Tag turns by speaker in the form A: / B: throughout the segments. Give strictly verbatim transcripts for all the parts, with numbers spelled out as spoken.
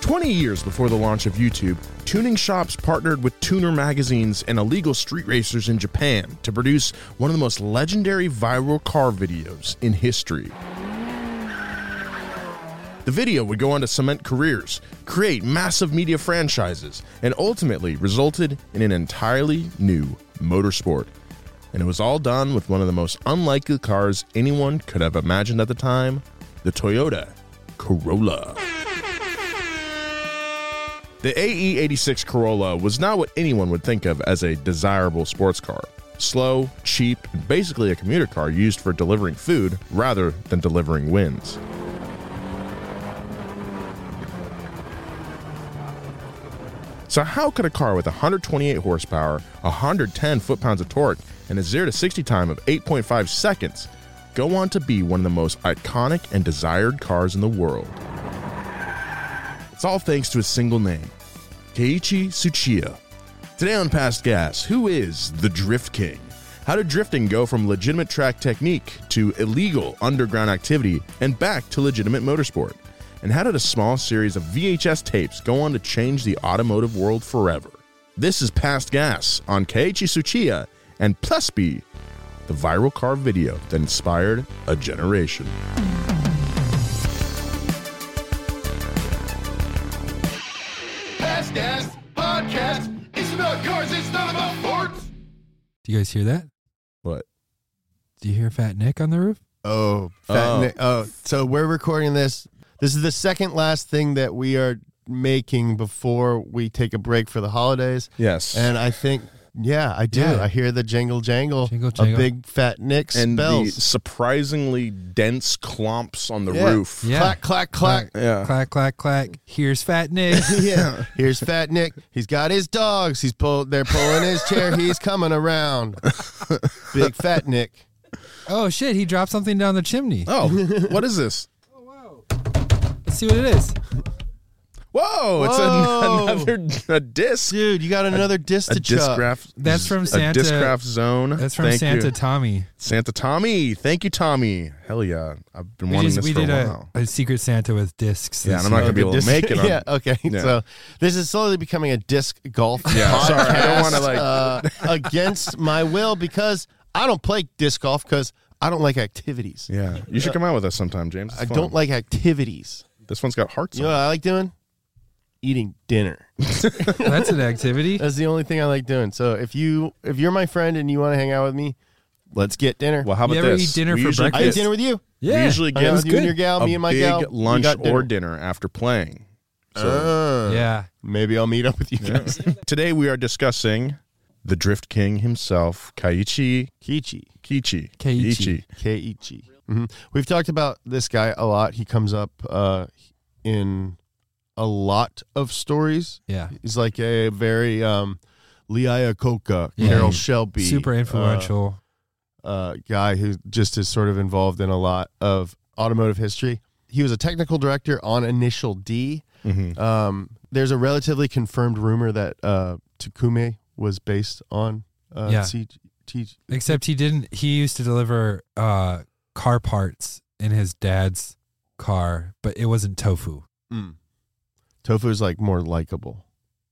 A: twenty years before the launch of YouTube, tuning shops partnered with tuner magazines and illegal street racers in Japan to produce one of the most legendary viral car videos in history. The video would go on to cement careers, create massive media franchises, and ultimately resulted in an entirely new motorsport. And it was all done with one of the most unlikely cars anyone could have imagined at the time, the Toyota Corolla. The A E eighty-six Corolla was not what anyone would think of as a desirable sports car. Slow, cheap, and basically a commuter car used for delivering food rather than delivering wins. So how could a car with one hundred twenty-eight horsepower, one hundred ten foot-pounds of torque, and a zero to sixty time of eight point five seconds go on to be one of the most iconic and desired cars in the world? It's all thanks to a single name, Keiichi Tsuchiya. Today on Past Gas, who is the Drift King? How did drifting go from legitimate track technique to illegal underground activity and back to legitimate motorsport? And how did a small series of V H S tapes go on to change the automotive world forever? This is Past Gas on Keiichi Tsuchiya and Plus B, the viral car video that inspired a generation.
B: Past Gas Podcast. It's about cars, it's not about sports.
C: Do you guys hear that?
A: What?
C: Do you hear Fat Nick on the roof?
D: Oh, fat
A: Oh.
D: Nick. Oh, so we're recording this. This is the second last thing that we are making before we take a break for the holidays.
A: Yes.
D: And I think, yeah, I do.
C: Yeah.
D: I hear the jingle jangle,
C: Jingle jangle.
D: of big fat Nick's
A: and the
D: bells.
A: surprisingly dense clumps on the
D: Yeah.
A: roof.
C: Yeah.
D: Clack, clack, clack.
A: Yeah.
C: Clack, clack, clack. Here's Fat Nick.
D: Yeah. Here's Fat Nick. He's got his dogs. He's pulled. They're pulling his chair. He's coming around. Big Fat Nick.
C: Oh, shit. He dropped something down the chimney.
A: Oh, what is this?
C: Let's see what it is.
A: Whoa, it's
D: Whoa.
A: an, another a disc.
D: Dude, you got another disc
A: A
D: to chop.
A: discgraph.
C: That's from
A: A
C: Santa-
A: discgraph zone.
C: That's from
A: Thank
C: Santa
A: you.
C: Tommy.
A: Santa Tommy. Thank you, Tommy. Hell yeah. I've been
C: We,
A: wanting
C: just,
A: this
C: we
A: for
C: did
A: a
C: a,
A: while.
C: a Secret Santa with discs.
A: Yeah,
C: this
A: and I'm not
C: year.
A: gonna be able to
D: Disc-
A: make it on-
D: yeah, okay.
A: Yeah.
D: So this is slowly becoming a disc golf
A: Yeah,
D: podcast,
A: sorry, I don't wanna, like-
D: uh, against my will because I don't play disc golf because I don't like activities.
A: Yeah. You should come out with us sometime, James. It's
D: I
A: fun.
D: don't like activities.
A: This one's got hearts
D: You know
A: on
D: what
A: it.
D: I like doing? Eating dinner.
C: That's an activity.
D: That's the only thing I like doing. So if you if you're my friend and you want to hang out with me, let's get dinner.
A: Well, how about
C: You ever
A: this?
C: eat dinner
A: we
C: for
A: usually
D: I
C: breakfast?
D: eat
A: get,
D: dinner with you.
C: Yeah.
A: we usually
D: Hang out
A: get
D: with you and your gal,
A: a
D: me and my
A: big
D: gal. we
A: lunch
D: got dinner.
A: or dinner after playing. So
D: Uh,
C: Yeah.
D: Maybe I'll meet up with you guys.
A: today we are discussing the Drift King himself, Keiichi
D: Kichi.
A: Kichi.
C: Keiichi.
D: Keiichi. hmm We've talked about this guy a lot. He comes up uh, in a lot of stories.
C: Yeah.
D: He's like a very um, Lee Iacocca,
C: Yeah.
D: Carol Shelby.
C: Super
D: uh,
C: influential.
D: uh, guy who just is sort of involved in a lot of automotive history. He was a technical director on Initial D.
A: Mm-hmm.
D: Um, there's a relatively confirmed rumor that uh, Takume was based on uh,
C: Yeah.
D: C- T-
C: Except he didn't. He used to deliver uh, car parts in his dad's car, but it wasn't tofu.
D: Mm. Tofu is like more likable.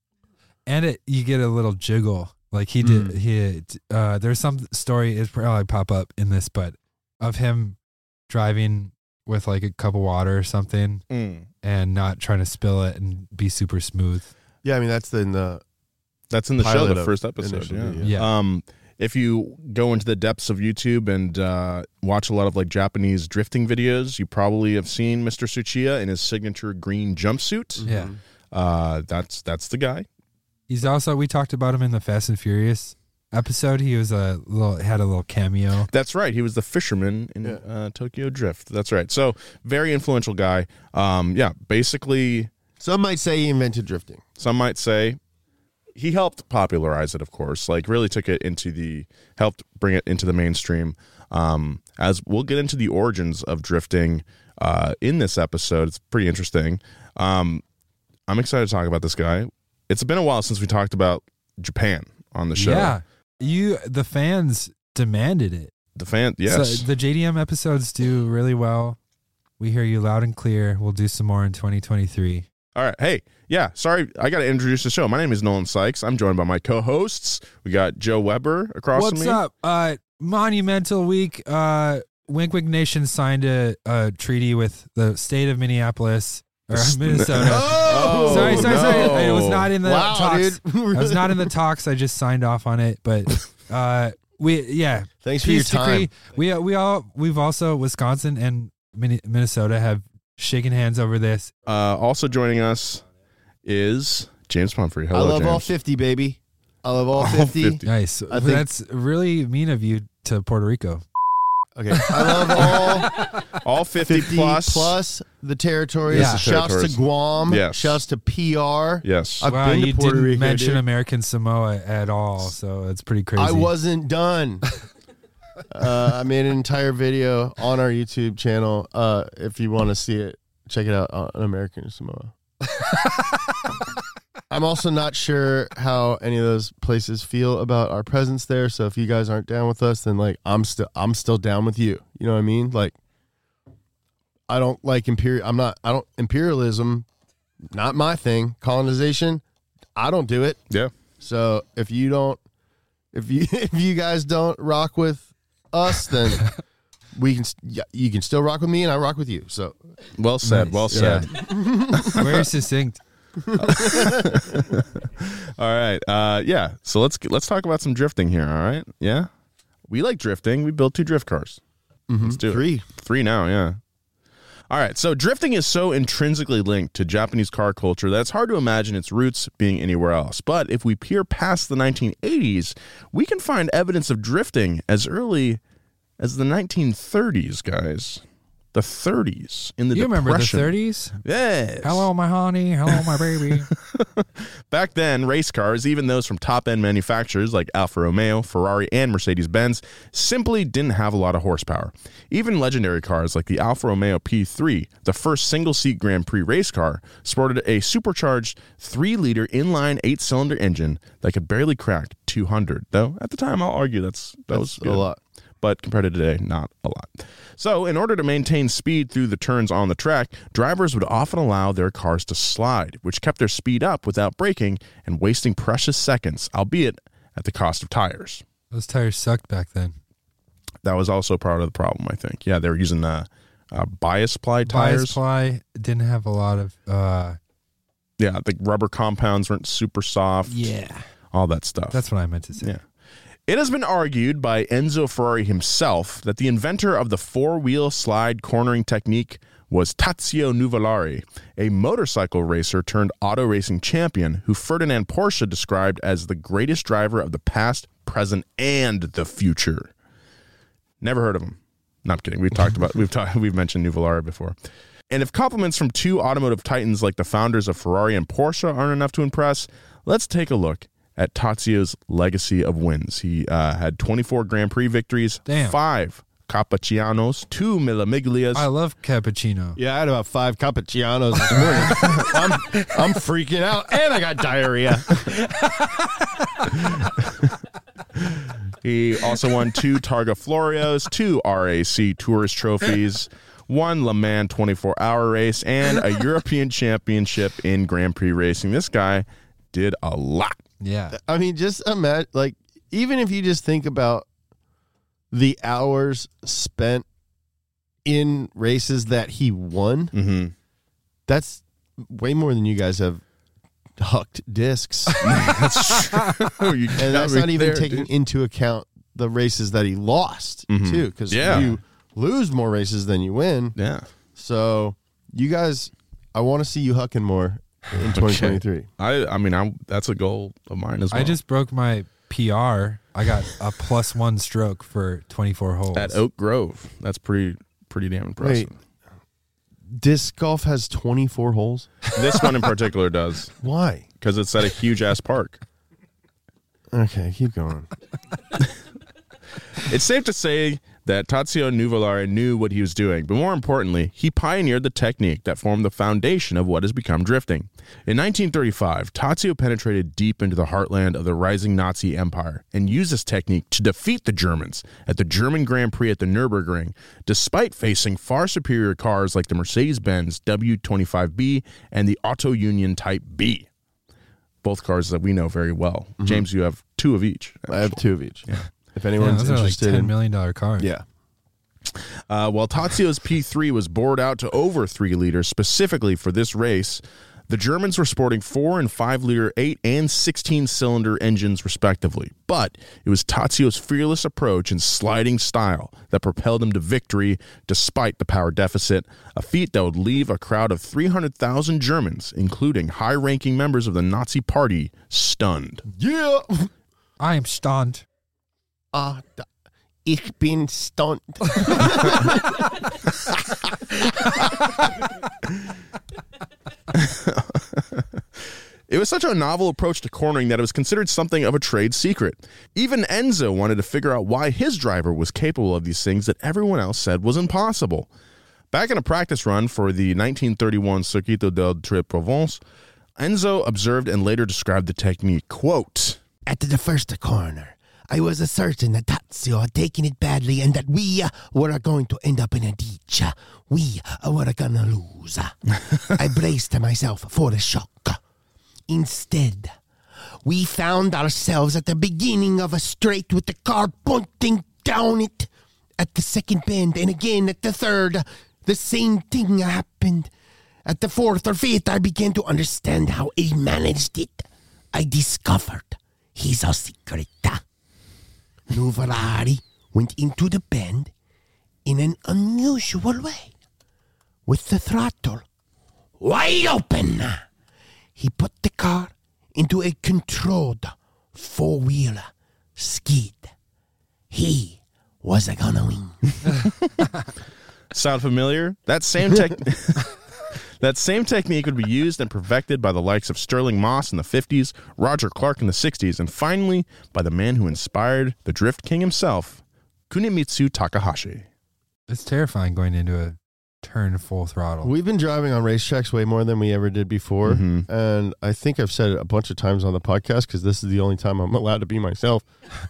C: And it, you get a little jiggle. Like he did.
D: Mm.
C: He uh, there's some story. It's probably pop up in this, but of him driving with like a cup of water or something
A: Mm.
C: and not trying to spill it and be super smooth.
D: Yeah, I mean that's in the
A: That's in the show,
D: pilot
A: the
D: of
A: first episode.
D: Initial
A: Yeah.
D: D,
C: Yeah.
A: Um, if you go into the depths of YouTube and uh, watch a lot of like Japanese drifting videos, you probably have seen Mister Tsuchiya in his signature green jumpsuit.
C: Yeah.
A: Uh, that's that's the guy.
C: He's also, we talked about him in the Fast and Furious episode. He was a little, had a little cameo.
A: That's right. He was the fisherman in
D: Yeah.
A: uh, Tokyo Drift. That's right. So very influential guy. Um, yeah, basically,
D: Some might say he invented drifting.
A: some might say he helped popularize it. Of course, like really took it into the helped bring it into the mainstream. Um, as we'll get into the origins of drifting uh, in this episode, it's pretty interesting. Um, I'm excited to talk about this guy. It's been a while since we talked about Japan on the show.
C: Yeah. You, the fans demanded it.
A: The fan, yes.
C: So the J D M episodes do really well. We hear you loud and clear. We'll do some more in twenty twenty-three.
A: All right. Hey, yeah, sorry. I got to introduce the show. My name is Nolan Sykes. I'm joined by my co-hosts. We got Joe Weber across
C: What's
A: from me.
C: What's up? Uh, monumental week. Uh, Wink Wink Nation signed a, a treaty with the state of Minneapolis or Minnesota.
D: Oh,
C: sorry, sorry,
A: no.
C: sorry. It was not in the
D: Wow,
C: talks.
D: dude.
C: I was not in the talks. I just signed off on it. But uh, we, yeah.
D: Thanks for your
C: Peace
D: time.
C: decree. We we all we've also Wisconsin and Min- Minnesota have shaken hands over this.
A: Uh, also joining us is James Pumphrey. Hello,
D: I love
A: James.
D: all fifty, baby. I love all,
A: All
D: fifty.
A: fifty.
C: Nice.
D: I think-
C: That's really mean of you to Puerto Rico.
D: Okay. I love all
A: All fifty,
D: fifty
A: plus.
D: plus the territories.
C: Yeah.
D: Shouts
A: Territories.
D: to Guam.
A: Yes.
D: Shouts to P R.
A: Yes.
D: I've
C: wow,
D: been to
C: you
D: Puerto
C: didn't
D: Rico,
C: mention
D: dude.
C: American Samoa at all, so it's pretty crazy.
D: I wasn't done. uh, I made an entire video on our YouTube channel. Uh, if you want to see it, check it out on American Samoa. I'm also not sure how any of those places feel about our presence there. So if you guys aren't down with us, then like I'm still I'm still down with you. You know what I mean? Like I don't like imperial. I'm not. I don't imperialism. Not my thing. Colonization. I don't do it.
A: Yeah.
D: So if you don't, if you if you guys don't rock with us, then we can. Yeah, you can still rock with me, and I rock with you. So
A: Well said.
C: Nice.
A: Well said.
C: Very succinct.
A: All right. Uh, yeah. So let's let's talk about some drifting here. All right. Yeah. We like drifting. We built two drift cars. Let's do it.
D: three.
A: Three now. Yeah. All right. So drifting is so intrinsically linked to Japanese car culture that it's hard to imagine its roots being anywhere else. But if we peer past the nineteen eighties, we can find evidence of drifting as early as the nineteen thirties, guys. The thirties in the
C: You remember the
A: Depression.
C: thirties?
A: Yes.
C: Hello, my honey. Hello, my baby.
A: Back then, race cars, even those from top-end manufacturers like Alfa Romeo, Ferrari, and Mercedes-Benz, simply didn't have a lot of horsepower. Even legendary cars like the Alfa Romeo P three, the first single-seat Grand Prix race car, sported a supercharged three-liter inline eight-cylinder engine that could barely crack two hundred. Though, at the time, I'll argue that's that was
D: That's
A: good.
D: a lot.
A: But compared to today, not a lot. So in order to maintain speed through the turns on the track, drivers would often allow their cars to slide, which kept their speed up without braking and wasting precious seconds, albeit at the cost of tires.
C: Those tires sucked back then.
A: That was also part of the problem, I think. Yeah, they were using uh, uh, bias ply tires.
C: Bias ply didn't have a lot of. Uh,
A: Yeah, the rubber compounds weren't super soft.
C: yeah,
A: All that stuff.
C: that's what I meant to say.
A: Yeah. It has been argued by Enzo Ferrari himself that the inventor of the four-wheel slide cornering technique was Tazio Nuvolari, a motorcycle racer turned auto racing champion who Ferdinand Porsche described as the greatest driver of the past, present, and the future. Never heard of him. No, I'm kidding. We've talked about we've talked we've mentioned Nuvolari before. And if compliments from two automotive titans like the founders of Ferrari and Porsche aren't enough to impress, let's take a look at Tazio's legacy of wins. He uh, had twenty-four Grand Prix victories,
C: Damn.
A: five Cappuccianos, two Millimiglias.
C: I love cappuccino.
D: Yeah, I had about five cappuccinos this morning. I'm, I'm freaking out, and I got diarrhea.
A: He also won two Targa Florios, two R A C Tourist trophies, one Le Mans twenty-four hour race, and a European championship in Grand Prix racing. This guy did a lot.
C: Yeah.
D: I mean, just imagine, like, even if you just think about the hours spent in races that he won,
A: Mm-hmm.
D: that's way more than you guys have hucked discs.
A: That's true. You
D: And
A: got
D: that's
A: me
D: not even
A: there,
D: taking
A: dude.
D: into account the races that he lost,
A: Mhm.
D: too, because
A: Yeah.
D: you lose more races than you win.
A: Yeah.
D: So, you guys, I want to see you hucking more in twenty twenty-three.
A: I I mean, I that's a goal of mine as well.
C: I just broke my P R. I got a plus one stroke for twenty-four holes.
A: at Oak Grove. That's pretty pretty damn impressive.
D: Disc golf has twenty-four holes.
A: This one in particular does
D: Why?
A: because it's at a huge ass park.
D: Okay, keep going.
A: It's safe to say that Tazio Nuvolari knew what he was doing, but more importantly, he pioneered the technique that formed the foundation of what has become drifting. In nineteen thirty-five, Tazio penetrated deep into the heartland of the rising Nazi Empire and used this technique to defeat the Germans at the German Grand Prix at the Nürburgring, despite facing far superior cars like the Mercedes-Benz W twenty-five B and the Auto Union Type B. Both cars that we know very well. Mm-hmm. James, you have two of each.
D: Actually. I have two of each.
A: Yeah.
D: If anyone's
C: yeah, those
D: interested
C: are like ten
D: in
C: million dollar cars.
D: Yeah.
A: Uh, while Tazio's P three was bored out to over three liters specifically for this race, the Germans were sporting four and five liter eight and sixteen cylinder engines respectively. But it was Tazio's fearless approach and sliding style that propelled him to victory despite the power deficit, a feat that would leave a crowd of three hundred thousand Germans, including high-ranking members of the Nazi Party, stunned.
D: Yeah.
C: I am stunned.
D: Ah, uh, ich bin stunned.
A: It was such a novel approach to cornering that it was considered something of a trade secret. Even Enzo wanted to figure out why his driver was capable of these things that everyone else said was impossible. Back in a practice run for the nineteen thirty-one Circuito del Tre Provence, Enzo observed and later described the technique, quote,
E: "At the first corner, I was certain that Tazio had taken it badly and that we uh, were going to end up in a ditch. We uh, were going to lose. I braced myself for a shock. Instead, we found ourselves at the beginning of a straight with the car pointing down it. At the second bend and again at the third, the same thing happened. At the fourth or fifth, I began to understand how he managed it. I discovered his secret. Nuvolari went into the bend in an unusual way. With the throttle wide open, he put the car into a controlled four-wheel skid. He was gonna win."
A: Sound familiar? That same tech That same technique would be used and perfected by the likes of Sterling Moss in the fifties, Roger Clark in the sixties, and finally by the man who inspired the Drift King himself, Kunimitsu Takahashi.
C: It's terrifying going into a turn full throttle.
D: We've been driving on racetracks way more than we ever did before.
A: Mm-hmm.
D: And I think I've said it a bunch of times on the podcast because this is the only time I'm allowed to be myself.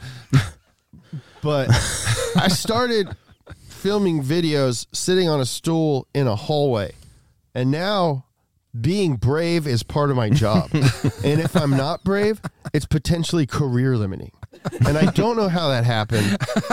D: But I started filming videos sitting on a stool in a hallway. And now being brave is part of my job. And if I'm not brave, it's potentially career limiting. And I don't know how that happened.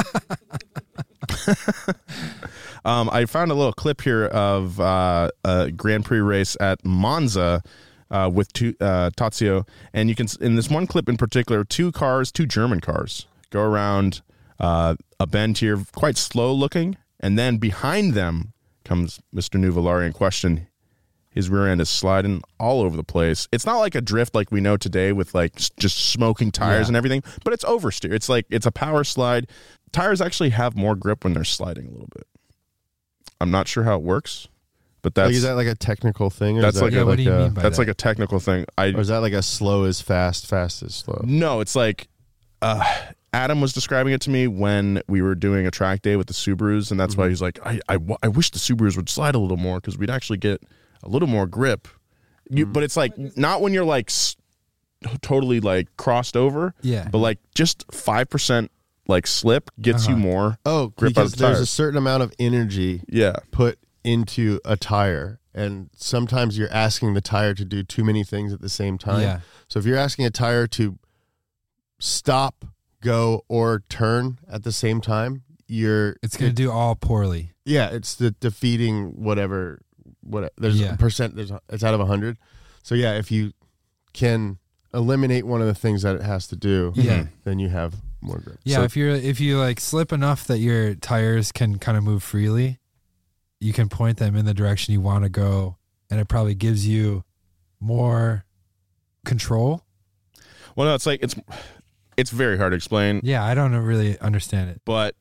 A: um, I found a little clip here of uh, a Grand Prix race at Monza uh, with two, uh, Tazio. And you can, in this one clip in particular, two cars, two German cars, go around uh, a bend here, quite slow looking. And then behind them comes Mister Nuvolari in question. His rear end is sliding all over the place. It's not like a drift like we know today with like just smoking tires
D: yeah.
A: and everything, but it's oversteer. It's like it's a power slide. Tires actually have more grip when they're sliding a little bit. I'm not sure how it works, but that's
D: like, is that like a technical thing? Or
A: that's
D: is that
A: like
C: yeah,
A: a,
C: what do you
D: like
C: mean
D: a,
C: by
A: that's
C: that?
A: like a technical thing. I
D: or is that like a slow is fast, fast is slow?
A: no, it's like uh, Adam was describing it to me when we were doing a track day with the Subarus, and that's
D: Mm-hmm.
A: why he's like, I, I I wish the Subarus would slide a little more because we'd actually get a little more grip. You, but it's like not when you're like s- totally like crossed over,
C: Yeah.
A: but like just five percent like slip gets
C: Uh-huh.
A: you more.
D: Oh,
A: grip out
D: because
A: of the
D: there's a
A: tires.
D: certain amount of energy
A: Yeah,
D: put into a tire, and sometimes you're asking the tire to do too many things at the same time.
C: Yeah.
D: So if you're asking a tire to stop, go, or turn at the same time, you're
C: It's going to do all poorly.
D: yeah, it's the defeating whatever. What there's
C: Yeah.
D: a percent. There's it's out of a hundred. So yeah, if you can eliminate one of the things that it has to do,
C: Yeah.
D: then you have more grip.
C: Yeah,
A: So-
C: if you're if you like slip enough that your tires can kind of move freely, you can point them in the direction you want to go, and it probably gives you more control.
A: well, no, it's like it's it's very hard to explain,
C: Yeah, I don't really understand it.
A: but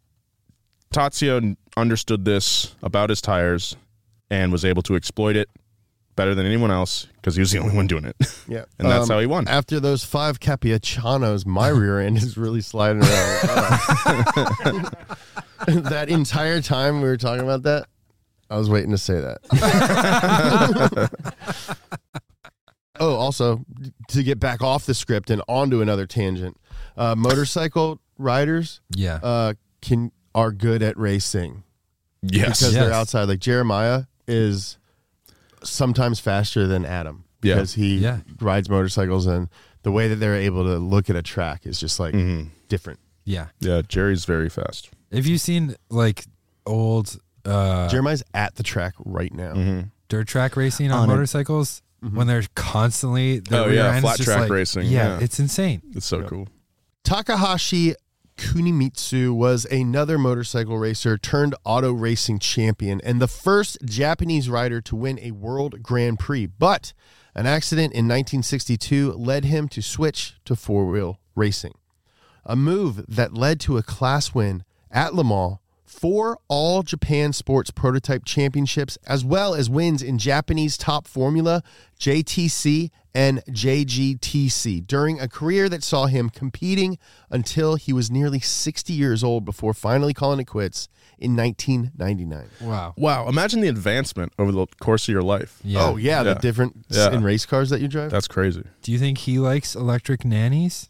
A: Tazio understood this about his tires and was able to exploit it better than anyone else because he was the only one doing it,
D: Yeah,
A: and that's
D: Um,
A: how he won.
D: After those five Capuchinos, my rear end is really sliding around. that entire time we were talking about that, I was waiting to say that. Oh, also, to get back off the script and onto another tangent, uh, motorcycle riders
C: Yeah.
D: uh, can are good at racing
A: Yes.
D: because
C: Yes.
D: they're outside. Like Jeremiah is sometimes faster than Adam
A: Yeah.
D: because he
C: Yeah.
D: rides motorcycles, and the way that they're able to look at a track is just like
A: Mhm.
D: different.
C: yeah.
A: Yeah, Jerry's very fast.
C: Have you seen like old uh,
D: Jeremiah's at the track right now.
A: Mm-hmm.
C: dirt track racing on,
E: On it.
C: motorcycles when they're constantly their
A: Oh,
C: rear
A: yeah,
C: end's
A: flat
C: just
A: track
C: like-
A: racing,
C: Yeah,
A: yeah.
C: it's insane.
A: It's so
D: Yeah.
A: cool.
D: Takahashi Kunimitsu was another motorcycle racer turned auto racing champion and the first Japanese rider to win a World Grand Prix. But an accident in nineteen sixty-two led him to switch to four-wheel racing, a move that led to a class win at Le Mans, four All Japan Sports Prototype Championships, as well as wins in Japanese Top Formula, J T C, and J G T C during a career that saw him competing until he was nearly sixty years old before finally calling it quits in nineteen ninety-nine.
C: Wow.
A: Wow, imagine the advancement over the course of your life.
C: Yeah.
D: Oh, yeah, the
A: Yeah.
D: different
A: Yeah.
D: in race cars that you drive.
A: That's crazy.
C: Do you think he likes electric nannies?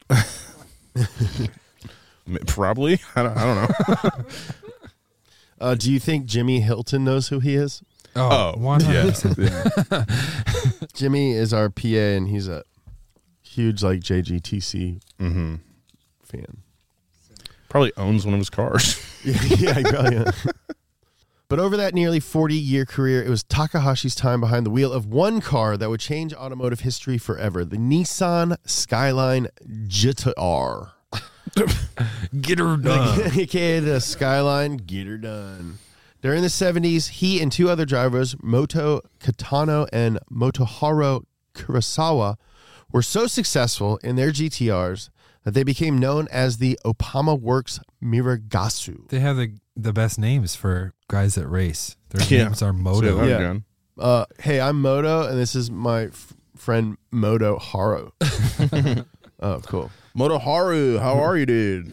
A: M- Probably. I don't, I don't know.
D: Uh, do you think Jimmy Hilton knows who he is?
C: Oh, one hundred percent.
A: yeah.
D: Jimmy is our P A, and he's a huge like J G T C
A: Mm-hmm.
D: fan.
A: Probably owns one of his cars.
D: Yeah, yeah, he probably is. But over that nearly forty-year career, it was Takahashi's time behind the wheel of one car that would change automotive history forever, the Nissan Skyline G T R.
C: Get her done.
D: A K A the Skyline Get Her Done. During the seventies, he and two other drivers, Moto Katano and Motoharu Kurosawa, were so successful in their G T Rs that they became known as the Opama Works Miragasu.
C: They have the the best names for guys that race. Their
A: Yeah.
C: names are
A: So
C: Moto.
A: that
D: Yeah.
A: gun.
D: Uh, hey, I'm Moto, and this is my f- friend Moto Haro. Oh, cool.
A: Motoharu, how are you, dude?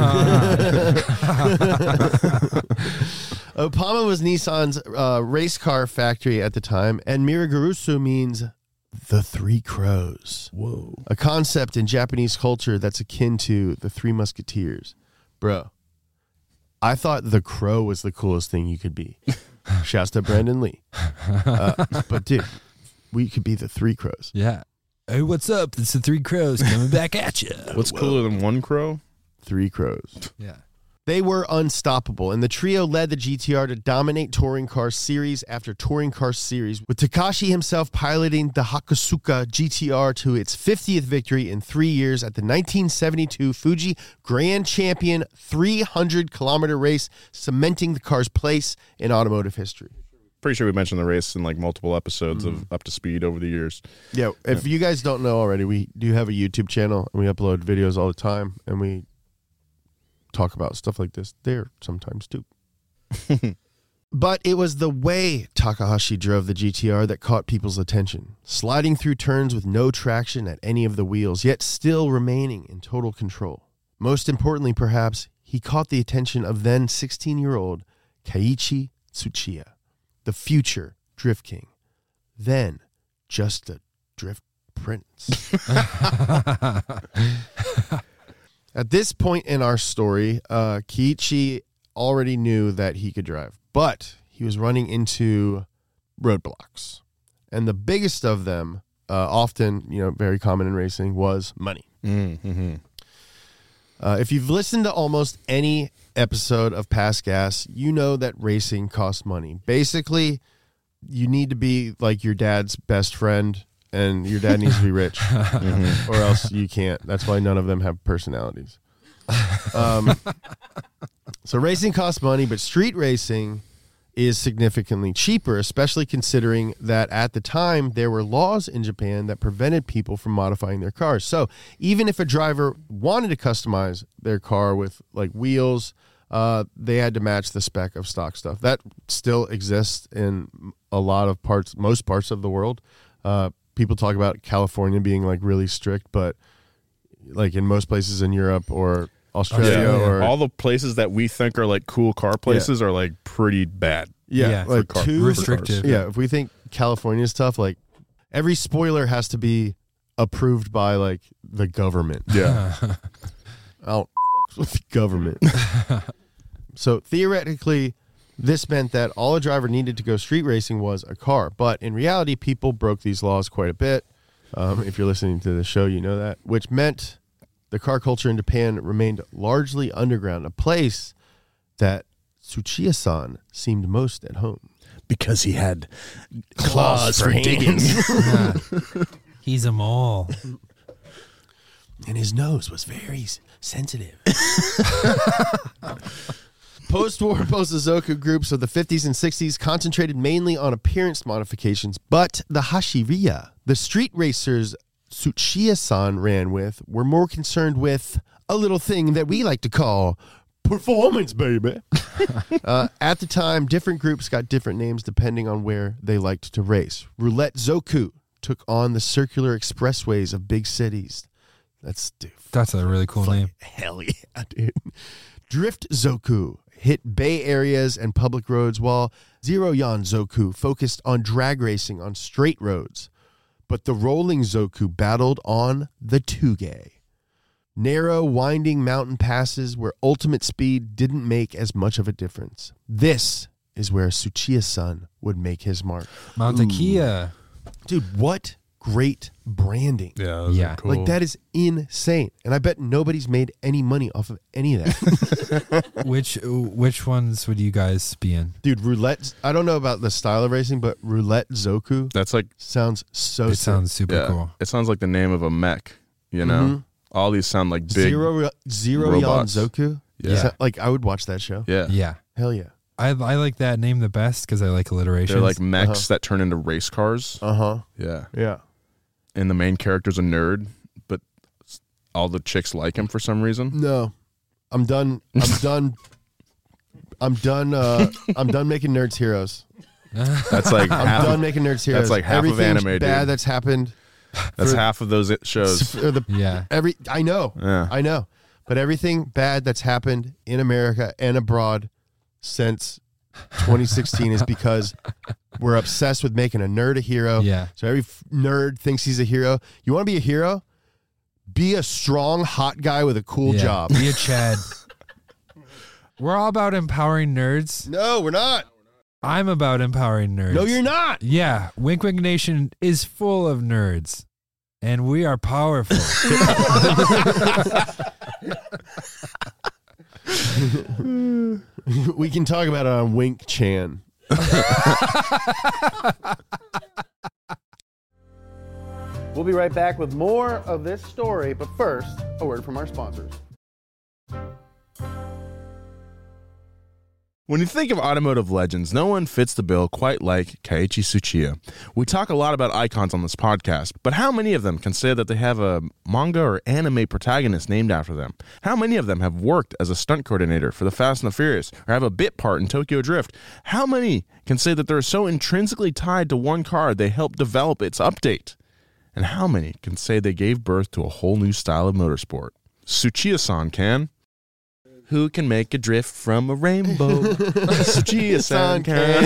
D: Opama was Nissan's uh, race car factory at the time, and Miragarusu means the Three Crows.
A: Whoa.
D: A concept in Japanese culture that's akin to the Three Musketeers. Bro, I thought the crow was the coolest thing you could be. Shouts to Brandon Lee. Uh, but dude, we could be the Three Crows.
C: Yeah. Hey, what's up? It's the Three Crows coming back at you.
A: What's cooler than one crow?
D: Three Crows.
C: Yeah.
D: They were unstoppable, and the trio led the G T R to dominate touring car series after touring car series, with Takashi himself piloting the Hakusuka G T R to its fiftieth victory in three years at the nineteen seventy-two Fuji Grand Champion three hundred kilometer race, cementing the car's place in automotive history.
A: Pretty sure we mentioned the race in like multiple episodes of Up to Speed over the years.
D: Yeah, if you guys don't know already, we do have a YouTube channel, and we upload videos all the time, and we talk about stuff like this there sometimes too. But it was the way Takahashi drove the G T R that caught people's attention, sliding through turns with no traction at any of the wheels, yet still remaining in total control. Most importantly, perhaps, he caught the attention of then sixteen-year-old Keiichi Tsuchiya, the future Drift King, then just a Drift Prince. At this point in our story, uh, Keiichi already knew that he could drive, but he was running into roadblocks. And the biggest of them, uh, often, you know, very common in racing, was money.
A: Mm-hmm.
D: Uh, if you've listened to almost any episode of Past Gas, you know that racing costs money. Basically, you need to be like your dad's best friend, and your dad needs to be rich, mm-hmm. or else you can't. That's why none of them have personalities. Um, so racing costs money, but street racing is significantly cheaper, especially considering that at the time there were laws in Japan that prevented people from modifying their cars. So even if a driver wanted to customize their car with like wheels, uh, they had to match the spec of stock stuff. That still exists in a lot of parts, most parts of the world. Uh, people talk about California being like really strict, but like in most places in Europe or Australia
C: Yeah.
D: or
A: all the places that we think are like cool car places are like pretty bad.
D: yeah,
C: Yeah,
D: like
A: for car-
D: two
A: for
C: restrictive.
A: cars.
D: Yeah, if we think California is tough, like every spoiler has to be approved by like the government.
A: Yeah.
D: I don't f- with the government. So theoretically, this meant that all a driver needed to go street racing was a car. But in reality, people broke these laws quite a bit. Um, if you're listening to the show, you know that. Which meant the car culture in Japan remained largely underground, a place that Tsuchiya-san seemed most at home.
A: Because he had
D: Claws for digging.
C: Yeah. He's a mole.
E: And his nose was very s- sensitive.
D: Post-war Post-Azoku groups of the fifties and sixties concentrated mainly on appearance modifications, but the Hashiriya, the street racers Tsuchiya-san ran with, were more concerned with a little thing that we like to call performance, baby. uh, at the time, different groups got different names depending on where they liked to race. Roulette Zoku took on the circular expressways of big cities. That's dude,
C: That's a really cool name.
D: hell yeah, dude. Drift Zoku hit bay areas and public roads, while Zero Yan Zoku focused on drag racing on straight roads. But the Rolling Zoku battled on the Touge. Narrow, winding mountain passes where ultimate speed didn't make as much of a difference. This is where Tsuchiya-san would make his mark.
C: Mount Kia.
D: Dude, what great branding.
A: Yeah.
C: Yeah.
A: Cool.
D: Like, that is insane. And I bet nobody's made any money off of any of that.
C: Which which ones would you guys be in?
D: Dude, roulette, I don't know about the style of racing, but roulette Zoku
A: That's like
D: sounds so
C: It
D: sick.
C: sounds super
A: yeah.
C: cool.
A: It sounds like the name of a mech. You know,
D: Mhm.
A: all these sound like big.
D: Zero, zero Yan
A: robots.
D: Zoku?
A: Yeah.
D: Is that- like, I would watch that show.
A: Yeah.
C: Yeah.
D: Hell yeah.
C: I I like that name the best because I like alliterations.
A: They're like mechs
D: Uh-huh.
A: that turn into race cars.
D: Uh huh.
A: Yeah.
D: Yeah.
A: And the main character's a nerd, but all the chicks like him for some reason.
D: No, I'm done. I'm done. I'm done. Uh, I'm done making nerds heroes.
A: That's like
D: I'm
A: half,
D: done making nerds heroes.
A: That's like half of
D: Everything
A: anime,
D: bad
A: dude.
D: that's happened.
A: that's
D: for-
A: half of those it shows.
D: For the,
C: Yeah.
D: every I know.
A: Yeah.
D: I know. But everything bad that's happened in America and abroad since twenty sixteen is because we're obsessed with making a nerd a hero.
C: Yeah.
D: So every f- nerd thinks he's a hero. You want to be a hero? Be a strong, hot guy with a cool
C: Yeah.
D: job.
C: Be a Chad. We're all about empowering nerds.
D: No, we're not.
C: I'm about empowering nerds.
D: No, you're not.
C: Yeah, Wink Wink Nation is full of nerds, and we are powerful.
D: We can talk about it on Wink Chan.
F: We'll be right back with more of this story, but first, a word from our sponsors.
A: When you think of automotive legends, no one fits the bill quite like Keiichi Tsuchiya. We talk a lot about icons on this podcast, but how many of them can say that they have a manga or anime protagonist named after them? How many of them have worked as a stunt coordinator for the Fast and the Furious or have a bit part in Tokyo Drift? How many can say that they're so intrinsically tied to one car they helped develop its update? And how many can say they gave birth to a whole new style of motorsport? Tsuchiya-san can. Who can make a drift from a rainbow? Tsuchiya-san can.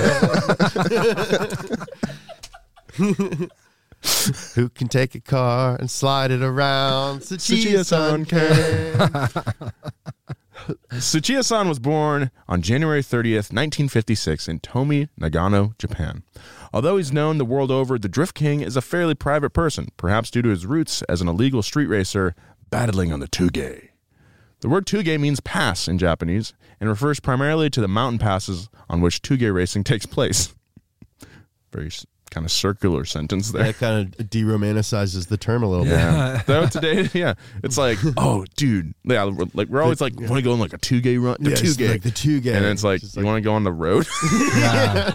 D: Who can take a car and slide it around?
A: Tsuchiya-san can. Tsuchiya-san was born on January thirtieth, nineteen fifty-six in Tomi, Nagano, Japan. Although he's known the world over, the Drift King is a fairly private person, perhaps due to his roots as an illegal street racer battling on the Touge. The word Touge means pass in Japanese and refers primarily to the mountain passes on which Touge racing takes place. Very s- kind of circular sentence there.
D: That kind of de-romanticizes the term a little
A: Yeah. Though today, yeah, it's like, oh, dude, yeah, we're, like we're always like, want to go on like a two gay run, the
D: bit.
A: two
D: Yeah, it's
A: gay,
D: like the two gay.
A: and then it's like,
D: Just
A: you want to go on the road?
C: Yeah.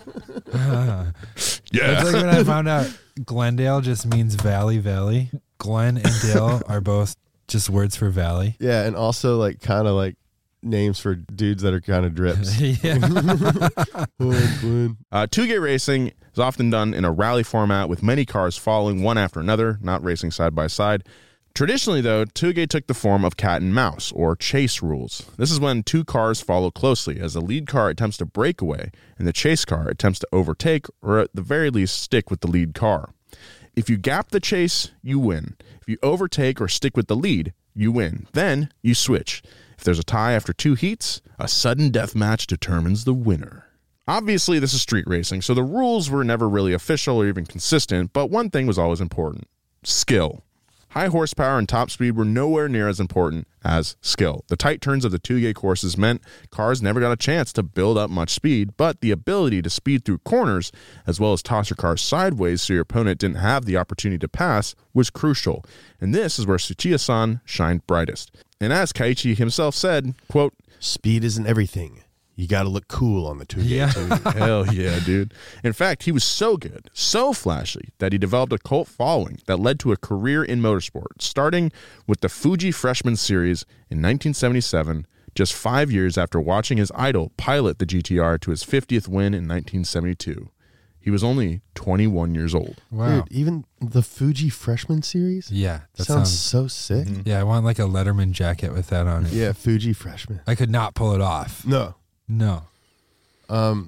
A: Yeah,
C: It's like when I found out Glendale just means Valley Valley. Glen and Dale are both just words for valley.
D: yeah, and also like kind of like names for dudes that are kind of drips.
C: Yeah.
D: Glenn, Glenn.
A: uh, two gay racing is often done in a rally format with many cars following one after another, not racing side by side. Traditionally, though, Touge took the form of cat and mouse, or chase rules. This is when two cars follow closely, as the lead car attempts to break away, and the chase car attempts to overtake, or at the very least, stick with the lead car. If you gap the chase, you win. If you overtake or stick with the lead, you win. Then, you switch. If there's a tie after two heats, a sudden death match determines the winner. Obviously, this is street racing, so the rules were never really official or even consistent, but one thing was always important: skill. High horsepower and top speed were nowhere near as important as skill. The tight turns of the Touge courses meant cars never got a chance to build up much speed, but the ability to speed through corners, as well as toss your car sideways so your opponent didn't have the opportunity to pass, was crucial. And this is where Tsuchiya-san shined brightest. And as Keiichi himself said, quote,
D: Speed isn't everything. You got to look cool on the Touge.
C: Yeah.
D: too.
A: hell yeah, dude. In fact, he was so good, so flashy, that he developed a cult following that led to a career in motorsport, starting with the Fuji Freshman Series in nineteen seventy-seven, just five years after watching his idol pilot the G T R to his fiftieth win in nineteen seventy-two. He was only twenty-one years old.
C: Wow.
D: Dude, even the Fuji Freshman Series?
C: Yeah. That
D: sounds,
C: sounds,
D: so sick.
C: yeah, I want like a Letterman jacket with that on it.
D: Yeah, Fuji Freshman.
C: I could not pull it off.
D: No.
C: No.
D: Um,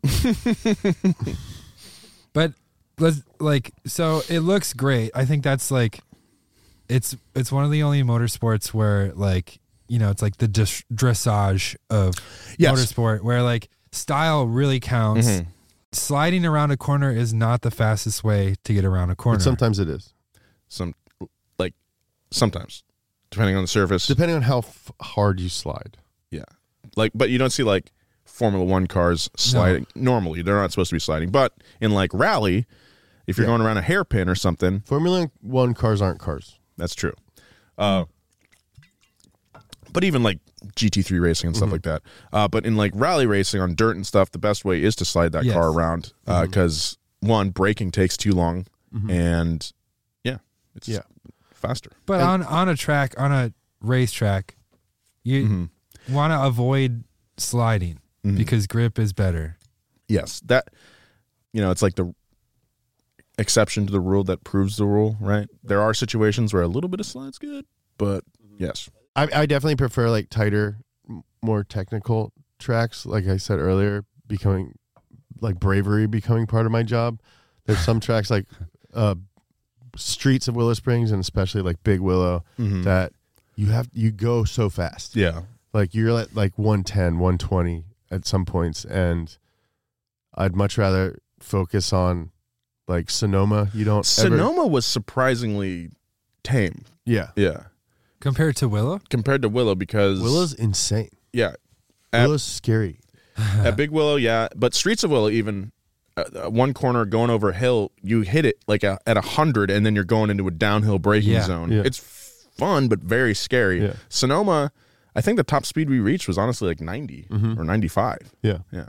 C: But let's like so it looks great. I think that's like it's it's one of the only motorsports where like, you know, it's like the dis- dressage of
A: Yes.
C: motorsport where like style really counts.
A: Mhm.
C: Sliding around a corner is not the fastest way to get around a corner.
D: but sometimes it is.
A: Some, like, sometimes, depending on the surface.
D: Depending on how f- hard you slide.
A: Yeah. Like, but you don't see like Formula One cars sliding. Normally, they're not supposed to be sliding. But in like rally, if you're
D: Yeah.
A: going around a hairpin or something,
D: Formula One cars aren't cars.
A: that's true. Uh, but even like G T three racing and stuff like that. Uh, but in like rally racing on dirt and stuff, the best way is to slide that
C: Yes.
A: car around because one, braking takes too long, and yeah, it's
D: Yeah.
A: faster.
C: But on on a track, on a racetrack, you want to avoid sliding because grip is better.
A: Yes, that, you know, it's like the exception to the rule that proves the rule, right? There are situations where a little bit of slide's good, but yes.
D: I, I definitely prefer like tighter, m- more technical tracks. Like I said earlier, becoming like bravery becoming part of my job. There's some tracks like uh, streets of Willow Springs and especially like Big Willow that you have you go so fast.
A: Yeah.
D: Like you're at like one ten, one twenty at some points, and I'd much rather focus on like Sonoma. You don't ever,
A: Sonoma was surprisingly tame.
D: yeah.
A: Yeah.
C: Compared to Willow?
A: Compared to Willow because
D: Willow's insane.
A: yeah. At,
D: Willow's scary.
A: at Big Willow, yeah, but Streets of Willow even uh, uh, one corner going over a hill, you hit it like a, at a hundred, and then you're going into a downhill braking
C: Yeah.
A: zone.
D: Yeah.
A: It's fun, but very scary.
D: Yeah.
A: Sonoma, I think the top speed we reached was honestly like ninety or ninety-five.
D: Yeah.
A: Yeah,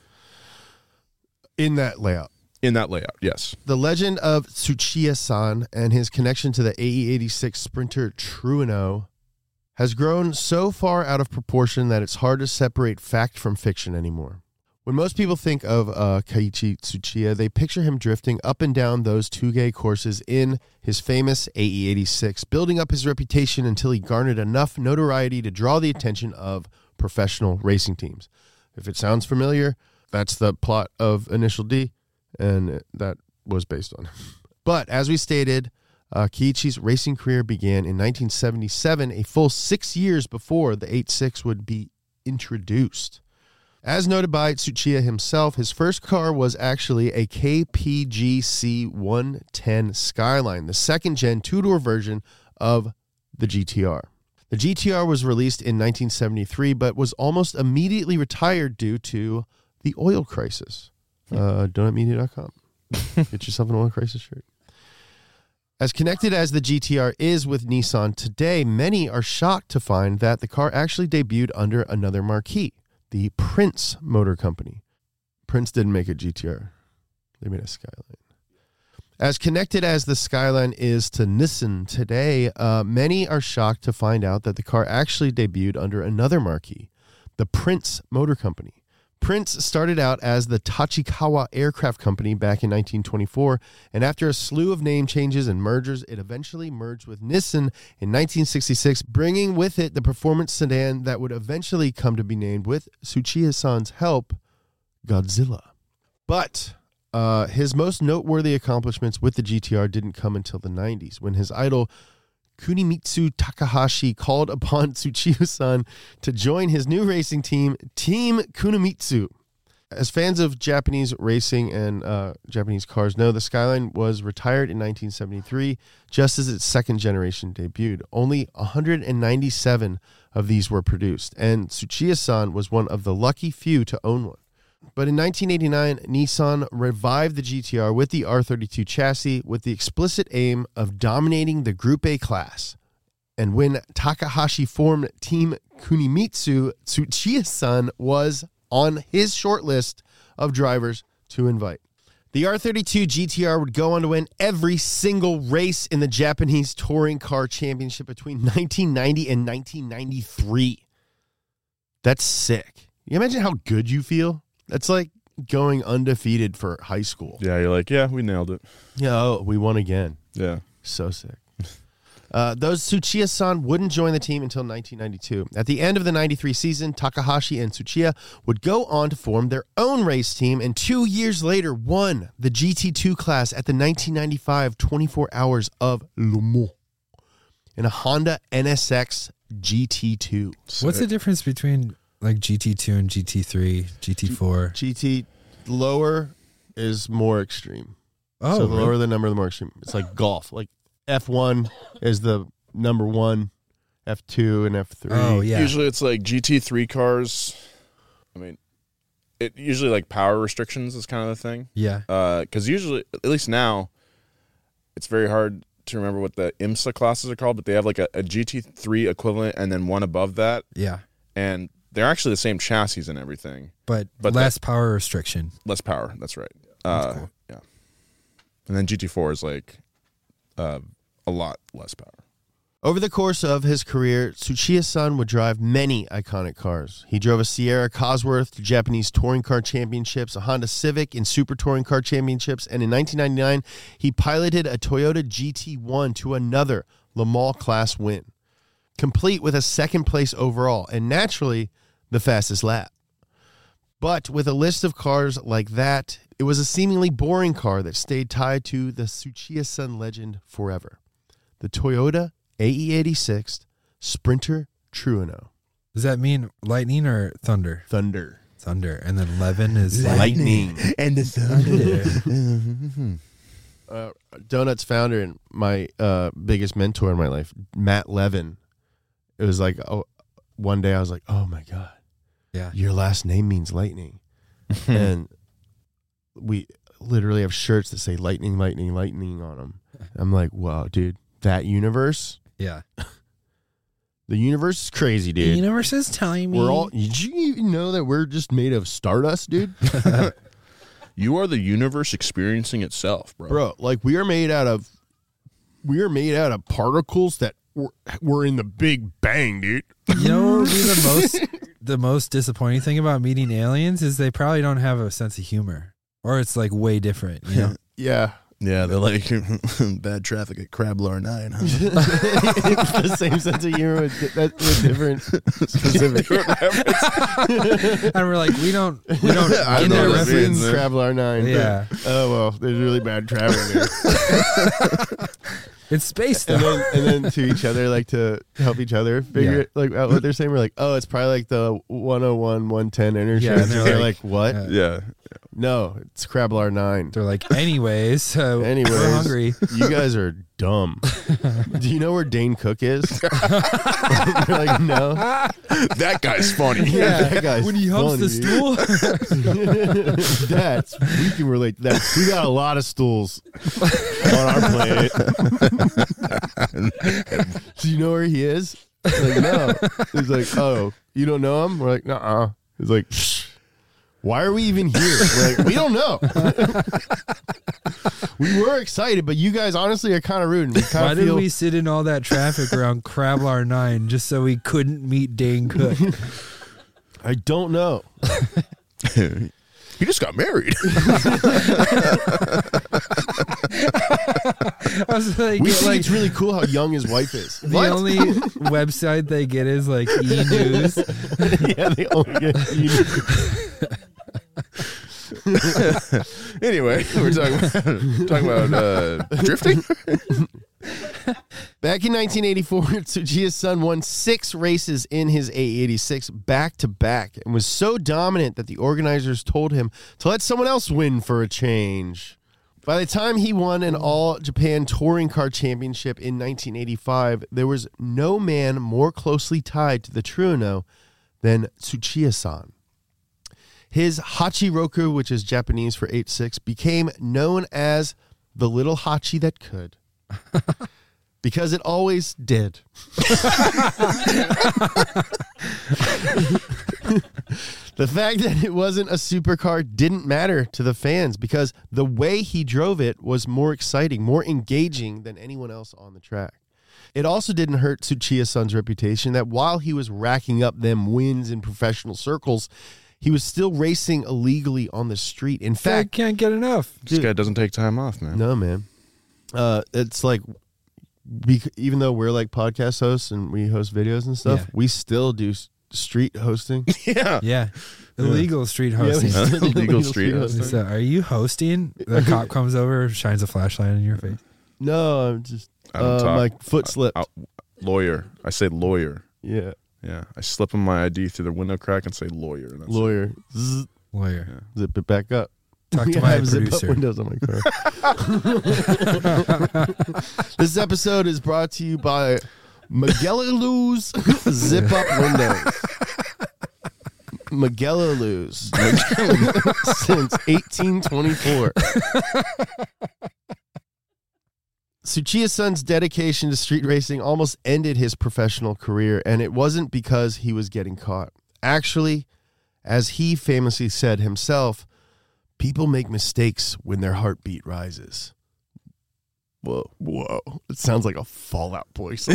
D: In that layout.
A: in that layout, yes.
D: The legend of Tsuchiya-san and his connection to the A E eighty-six Sprinter Trueno has grown so far out of proportion that it's hard to separate fact from fiction anymore. When most people think of uh, Keiichi Tsuchiya, they picture him drifting up and down those Touge courses in his famous A E eighty-six, building up his reputation until he garnered enough notoriety to draw the attention of professional racing teams. If it sounds familiar, that's the plot of Initial D, and that was based on. But as we stated, uh, Keiichi's racing career began in nineteen seventy-seven, a full six years before the eighty-six would be introduced. As noted by Tsuchiya himself, his first car was actually a K P G C one ten Skyline, the second-gen two-door version of the G T R. The G T R was released in nineteen seventy-three, but was almost immediately retired due to the oil crisis. Uh, donut media dot com. Get yourself an oil crisis shirt. As connected as the G T R is with Nissan today, many are shocked to find that the car actually debuted under another marquee, the Prince Motor Company. Prince didn't make a G T R. They made a Skyline. As connected as the Skyline is to Nissan today, uh, many are shocked to find out that the car actually debuted under another marquee, the Prince Motor Company. Prince started out as the Tachikawa Aircraft Company back in nineteen twenty-four, and after a slew of name changes and mergers, it eventually merged with Nissan in nineteen sixty-six, bringing with it the performance sedan that would eventually come to be named, with Tsuchiya-san's help, Godzilla. But uh, his most noteworthy accomplishments with the G T R didn't come until the nineties, when his idol Kunimitsu Takahashi called upon Tsuchiya-san to join his new racing team, Team Kunimitsu. As fans of Japanese racing and uh, Japanese cars know, the Skyline was retired in nineteen seventy-three, just as its second generation debuted. Only one hundred ninety-seven of these were produced, and Tsuchiya-san was one of the lucky few to own one. But in nineteen eighty-nine, Nissan revived the G T R with the R thirty-two chassis with the explicit aim of dominating the Group A class. And when Takahashi formed Team Kunimitsu, Tsuchiya-san was on his short list of drivers to invite. The R thirty-two G T R would go on to win every single race in the Japanese Touring Car Championship between nineteen ninety and nineteen ninety-three. That's sick. You imagine how good you feel? That's like going undefeated for high school.
A: Yeah, you're like, yeah, we nailed it.
D: Yeah, oh, we won again.
A: Yeah.
D: So sick. Uh, those Tsuchiya-san wouldn't join the team until nineteen ninety-two. At the end of the ninety-three season, Takahashi and Tsuchiya would go on to form their own race team, and two years later won the G T two class at the nineteen ninety-five twenty-four Hours of Le Mans in a Honda N S X G T two.
C: What's the difference between like G T two and G T three, G T four?
D: G T lower is more extreme.
C: Oh,
D: so the
C: really?
D: lower the number, the more extreme. It's like golf. Like F one is the number one, F two, and F three.
C: Oh, yeah.
A: Usually it's like G T three cars. I mean, it usually like power restrictions is kind of the thing.
C: Yeah.
A: Because usually, at least now, it's very hard to remember what the IMSA classes are called, but they have like a, a G T three equivalent and then one above that.
C: Yeah.
A: And they're actually the same chassis and everything.
C: But,
A: But
C: less power restriction.
A: Less power. That's right. Uh,
C: cool.
A: Yeah. And then G T four is like uh, a lot less power.
D: Over the course of his career, Tsuchiya-san would drive many iconic cars. He drove a Sierra Cosworth to Japanese Touring Car Championships, a Honda Civic in Super Touring Car Championships, and in nineteen ninety-nine, he piloted a Toyota G T one to another Le Mans class win, complete with a second place overall, and naturally, the fastest lap. But with a list of cars like that, it was a seemingly boring car that stayed tied to the Tsuchiya-san legend forever. The Toyota A E eighty-six Sprinter Trueno.
C: Does that mean lightning or thunder?
D: Thunder.
C: Thunder. And then eleven is
D: Lightning.
E: And the thunder.
D: uh, Donut's founder and my uh, biggest mentor in my life, Matt Levin. It was like, oh, one day I was like, oh my God,
C: Yeah.
D: your last name means lightning. And we literally have shirts that say lightning, lightning, lightning on them. I'm like, wow, dude, that universe,
C: Yeah.
D: the universe is crazy,
C: The
D: dude.
C: universe is telling me.
D: We're all, did you even know that we're just made of stardust, dude?
A: You are the universe experiencing itself, bro.
D: Bro, like we are made out of, we are made out of particles that were, were in the Big Bang, dude.
C: You know what would be the most the most disappointing thing about meeting aliens is they probably don't have a sense of humor. Or it's like way different, you know?
D: Yeah.
A: Yeah, they're like bad traffic at Crablar nine, huh?
D: It's the same sense of humor with, that, with different specific.
C: And we're like, we don't we don't
A: I
C: get
A: know
C: that
A: what it
C: reference.
A: means.
D: Crablar nine.
C: Yeah.
D: Oh well, there's really bad traffic there.
C: It's space though.
D: and then and then to each other, like to help each other figure
C: Yeah.
D: it, like out what they're saying. We're like, oh, it's probably like the one oh one, one ten interchange.
C: Yeah,
D: and
C: and
D: they're,
C: they're
D: like,
C: like,
D: what?
C: uh,
A: Yeah.
D: No, it's Crablar nine.
C: They're like, anyways, so
D: Anyways,
C: we're hungry.
D: You guys are dumb. Do you know where Dane Cook is? They're like, no.
A: That guy's funny.
D: Yeah, that guy's
C: when he humps the
D: funny,
C: stool.
D: That's we can relate to that. We got a lot of stools on our planet. Do you know where he is? Like, no. He's like, oh, you don't know him? We're like, nuh-uh. He's like, shh. Why are we even here? We're like, we don't know. We were excited, but you guys honestly are kind of rude. And we kind
C: Why
D: of
C: did
D: feel
C: we sit in all that traffic around Crablar nine just so we couldn't meet Dane Cook?
D: I don't know.
A: He just got married.
C: I was like,
D: We
C: get,
D: think
C: like
D: it's really cool how young his wife is.
C: the only website they get is like E News.
D: Yeah, they only get
A: Anyway, we're talking about, talking about uh, drifting.
D: Back in nineteen eighty-four, Tsuchiya's son won six races in his A eighty-six back to back and was so dominant that the organizers told him to let someone else win for a change. By the time he won an All Japan Touring Car Championship in nineteen eighty-five, there was no man more closely tied to the Trueno than Tsuchiya-san. His Hachiroku, which is Japanese for eight six, became known as the little Hachi that could. Because it always did. The fact that it wasn't a supercar didn't matter to the fans because the way he drove it was more exciting, more engaging than anyone else on the track. It also didn't hurt Tsuchiya-san's reputation that while he was racking up them wins in professional circles, he was still racing illegally on the street. In
C: I
D: fact,
C: can't get enough.
A: This guy doesn't take time off, man.
D: no, man. Uh, it's like, we, even though we're like podcast hosts and we host videos and stuff,
C: Yeah.
D: we still do s- street hosting.
A: Yeah.
C: Yeah, illegal street
D: Yeah, we
C: hosting.
D: still do
A: Illegal street hosting.
C: So, are you hosting? The cop comes over, shines a flashlight in your face.
D: No, I'm just
A: I don't
D: uh,
A: talk.
D: my foot slipped.
A: Uh, lawyer. I say lawyer.
D: Yeah,
A: Yeah. I slip him my I D through the window crack and say lawyer. And that's
D: lawyer. Zzz,
C: Lawyer.
D: zip it back up.
C: Talk to
D: Yeah, I
C: my
D: have zip up
C: producer.
D: windows on my car. This episode is brought to you by Magellaloo's Zip Up Windows. Magellaloo's since eighteen twenty-four. Tsuchiya-san's dedication to street racing almost ended his professional career, and it wasn't because he was getting caught. Actually, as he famously said himself, people make mistakes when their heartbeat rises. Whoa, whoa. It sounds like a Fall Out Boy song.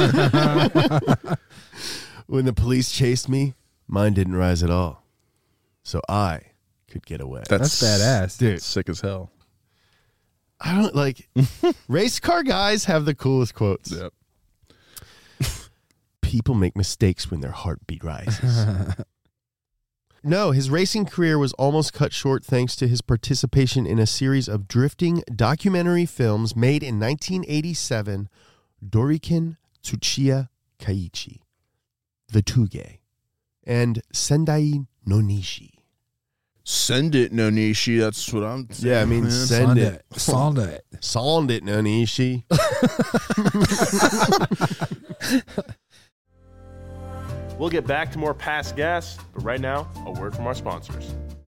D: When the police chased me, mine didn't rise at all. So I could get away.
C: That's badass.
D: Dude.
A: Sick as hell.
D: I don't like race car guys have the coolest quotes.
A: Yep.
D: People make mistakes when their heartbeat rises. No, his racing career was almost cut short thanks to his participation in a series of drifting documentary films made in nineteen eighty-seven, Doriken Tsuchiya Kaiichi, The Tuge, and Sendai no Nishi.
A: Send it, Nonishi. That's what I'm saying.
D: Yeah, I mean,
A: man.
D: send it.
C: Sunday.
D: Sound it, no Nishi.
G: We'll get back to more past gas, but right now, a word from our sponsors.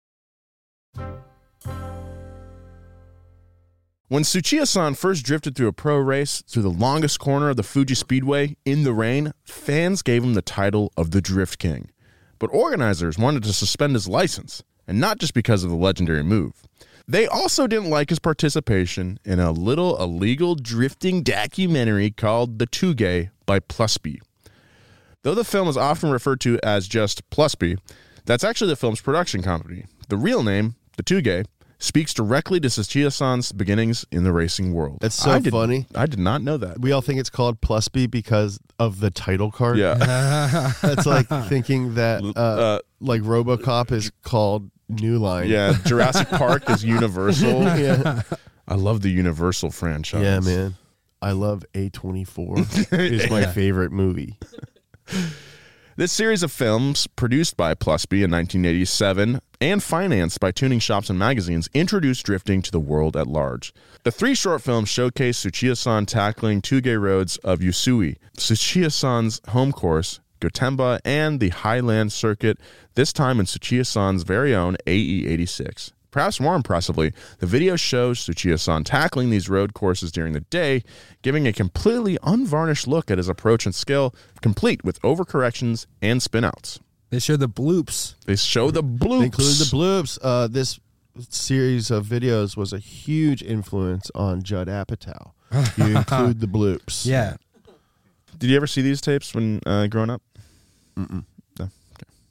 A: When Tsuchiya-san first drifted through a pro race through the longest corner of the Fuji Speedway in the rain, fans gave him the title of the Drift King. But organizers wanted to suspend his license, and not just because of the legendary move. They also didn't like his participation in a little illegal drifting documentary called The Tuge by Plusby. Though the film is often referred to as just Plusby, that's actually the film's production company. The real name, The Tuge, speaks directly to Tsuchiya-san's beginnings in the racing world.
D: That's so
A: I did,
D: funny.
A: I did not know that.
D: We all think it's called Plusby because of the title card.
A: Yeah.
D: That's like thinking that uh,
A: Uh,
D: like RoboCop is called New Line.
A: yeah, Jurassic Park is Universal.
D: yeah.
A: I love the Universal franchise.
D: Yeah, man. I love A twenty-four. It's my favorite movie.
A: This series of films, produced by Plusby in nineteen eighty-seven and financed by tuning shops and magazines, introduced drifting to the world at large. The three short films showcase Tsuchiya-san tackling Tuge roads of Usui, Tsuchiya-san's home course, Gotemba, and the Highland Circuit, this time in Tsuchiya-san's very own A E eighty-six. Perhaps more impressively, the video shows Tsuchiya-san tackling these road courses during the day, giving a completely unvarnished look at his approach and skill, complete with overcorrections and spinouts.
C: They show the bloops.
A: They show the bloops.
D: They include the bloops. Uh, this series of videos was a huge influence on Judd Apatow. You include the bloops.
C: Yeah.
A: Did you ever see these tapes when uh, growing up?
D: Mm-mm.
A: No. Okay.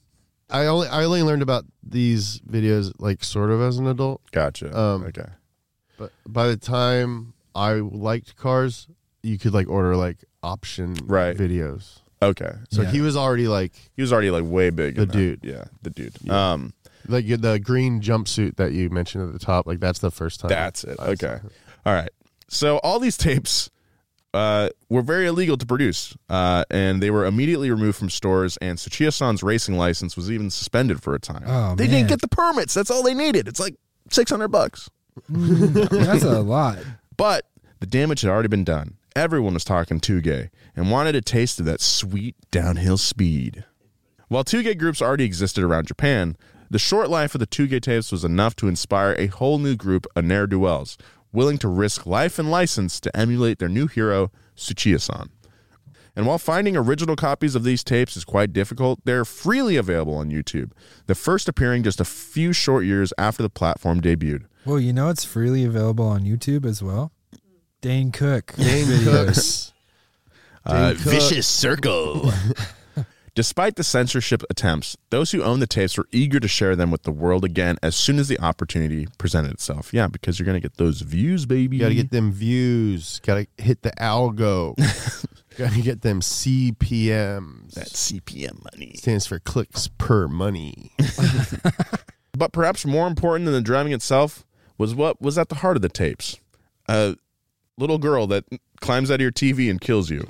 D: I only I only learned about these videos like sort of as an adult.
A: Gotcha.
D: Um,
A: okay.
D: But by the time I liked cars, you could like order like option
A: Right.
D: videos.
A: Okay.
D: So
C: Yeah.
D: he was already like
A: He was already like way big.
D: The
A: in that.
D: dude.
A: Yeah, the dude.
D: Yeah.
A: Um,
D: like the green jumpsuit that you mentioned at the top. Like that's the first time.
A: that's it.
D: I saw
A: Okay. All right. So all these tapes uh, were very illegal to produce, uh, and they were immediately removed from stores. And Tsuchiya-san's racing license was even suspended for a time.
C: Oh,
A: they
C: man.
A: didn't get the permits. That's all they needed. It's like six hundred bucks.
C: That's a lot.
A: But the damage had already been done. Everyone was talking Touge and wanted a taste of that sweet downhill speed. While Touge groups already existed around Japan, the short life of the Touge tapes was enough to inspire a whole new group of ne'er-do-wells, willing to risk life and license to emulate their new hero, Tsuchiya-san. And while finding original copies of these tapes is quite difficult, they're freely available on YouTube, the first appearing just a few short years after the platform debuted.
C: Well, you know it's freely available on YouTube as well? Dane Cook.
D: Dane
C: videos.
D: Cooks.
A: Uh,
D: Dane Cook.
A: Vicious Circle. Despite the censorship attempts, those who owned the tapes were eager to share them with the world again as soon as the opportunity presented itself. Yeah, because you're going to get those views, baby.
D: You gotta get them views. Gotta hit the algo. Gotta get them C P Ms.
A: that C P M money.
D: Stands for clicks per money.
A: But perhaps more important than the driving itself was what was at the heart of the tapes. A little girl that climbs out of your T V and kills you.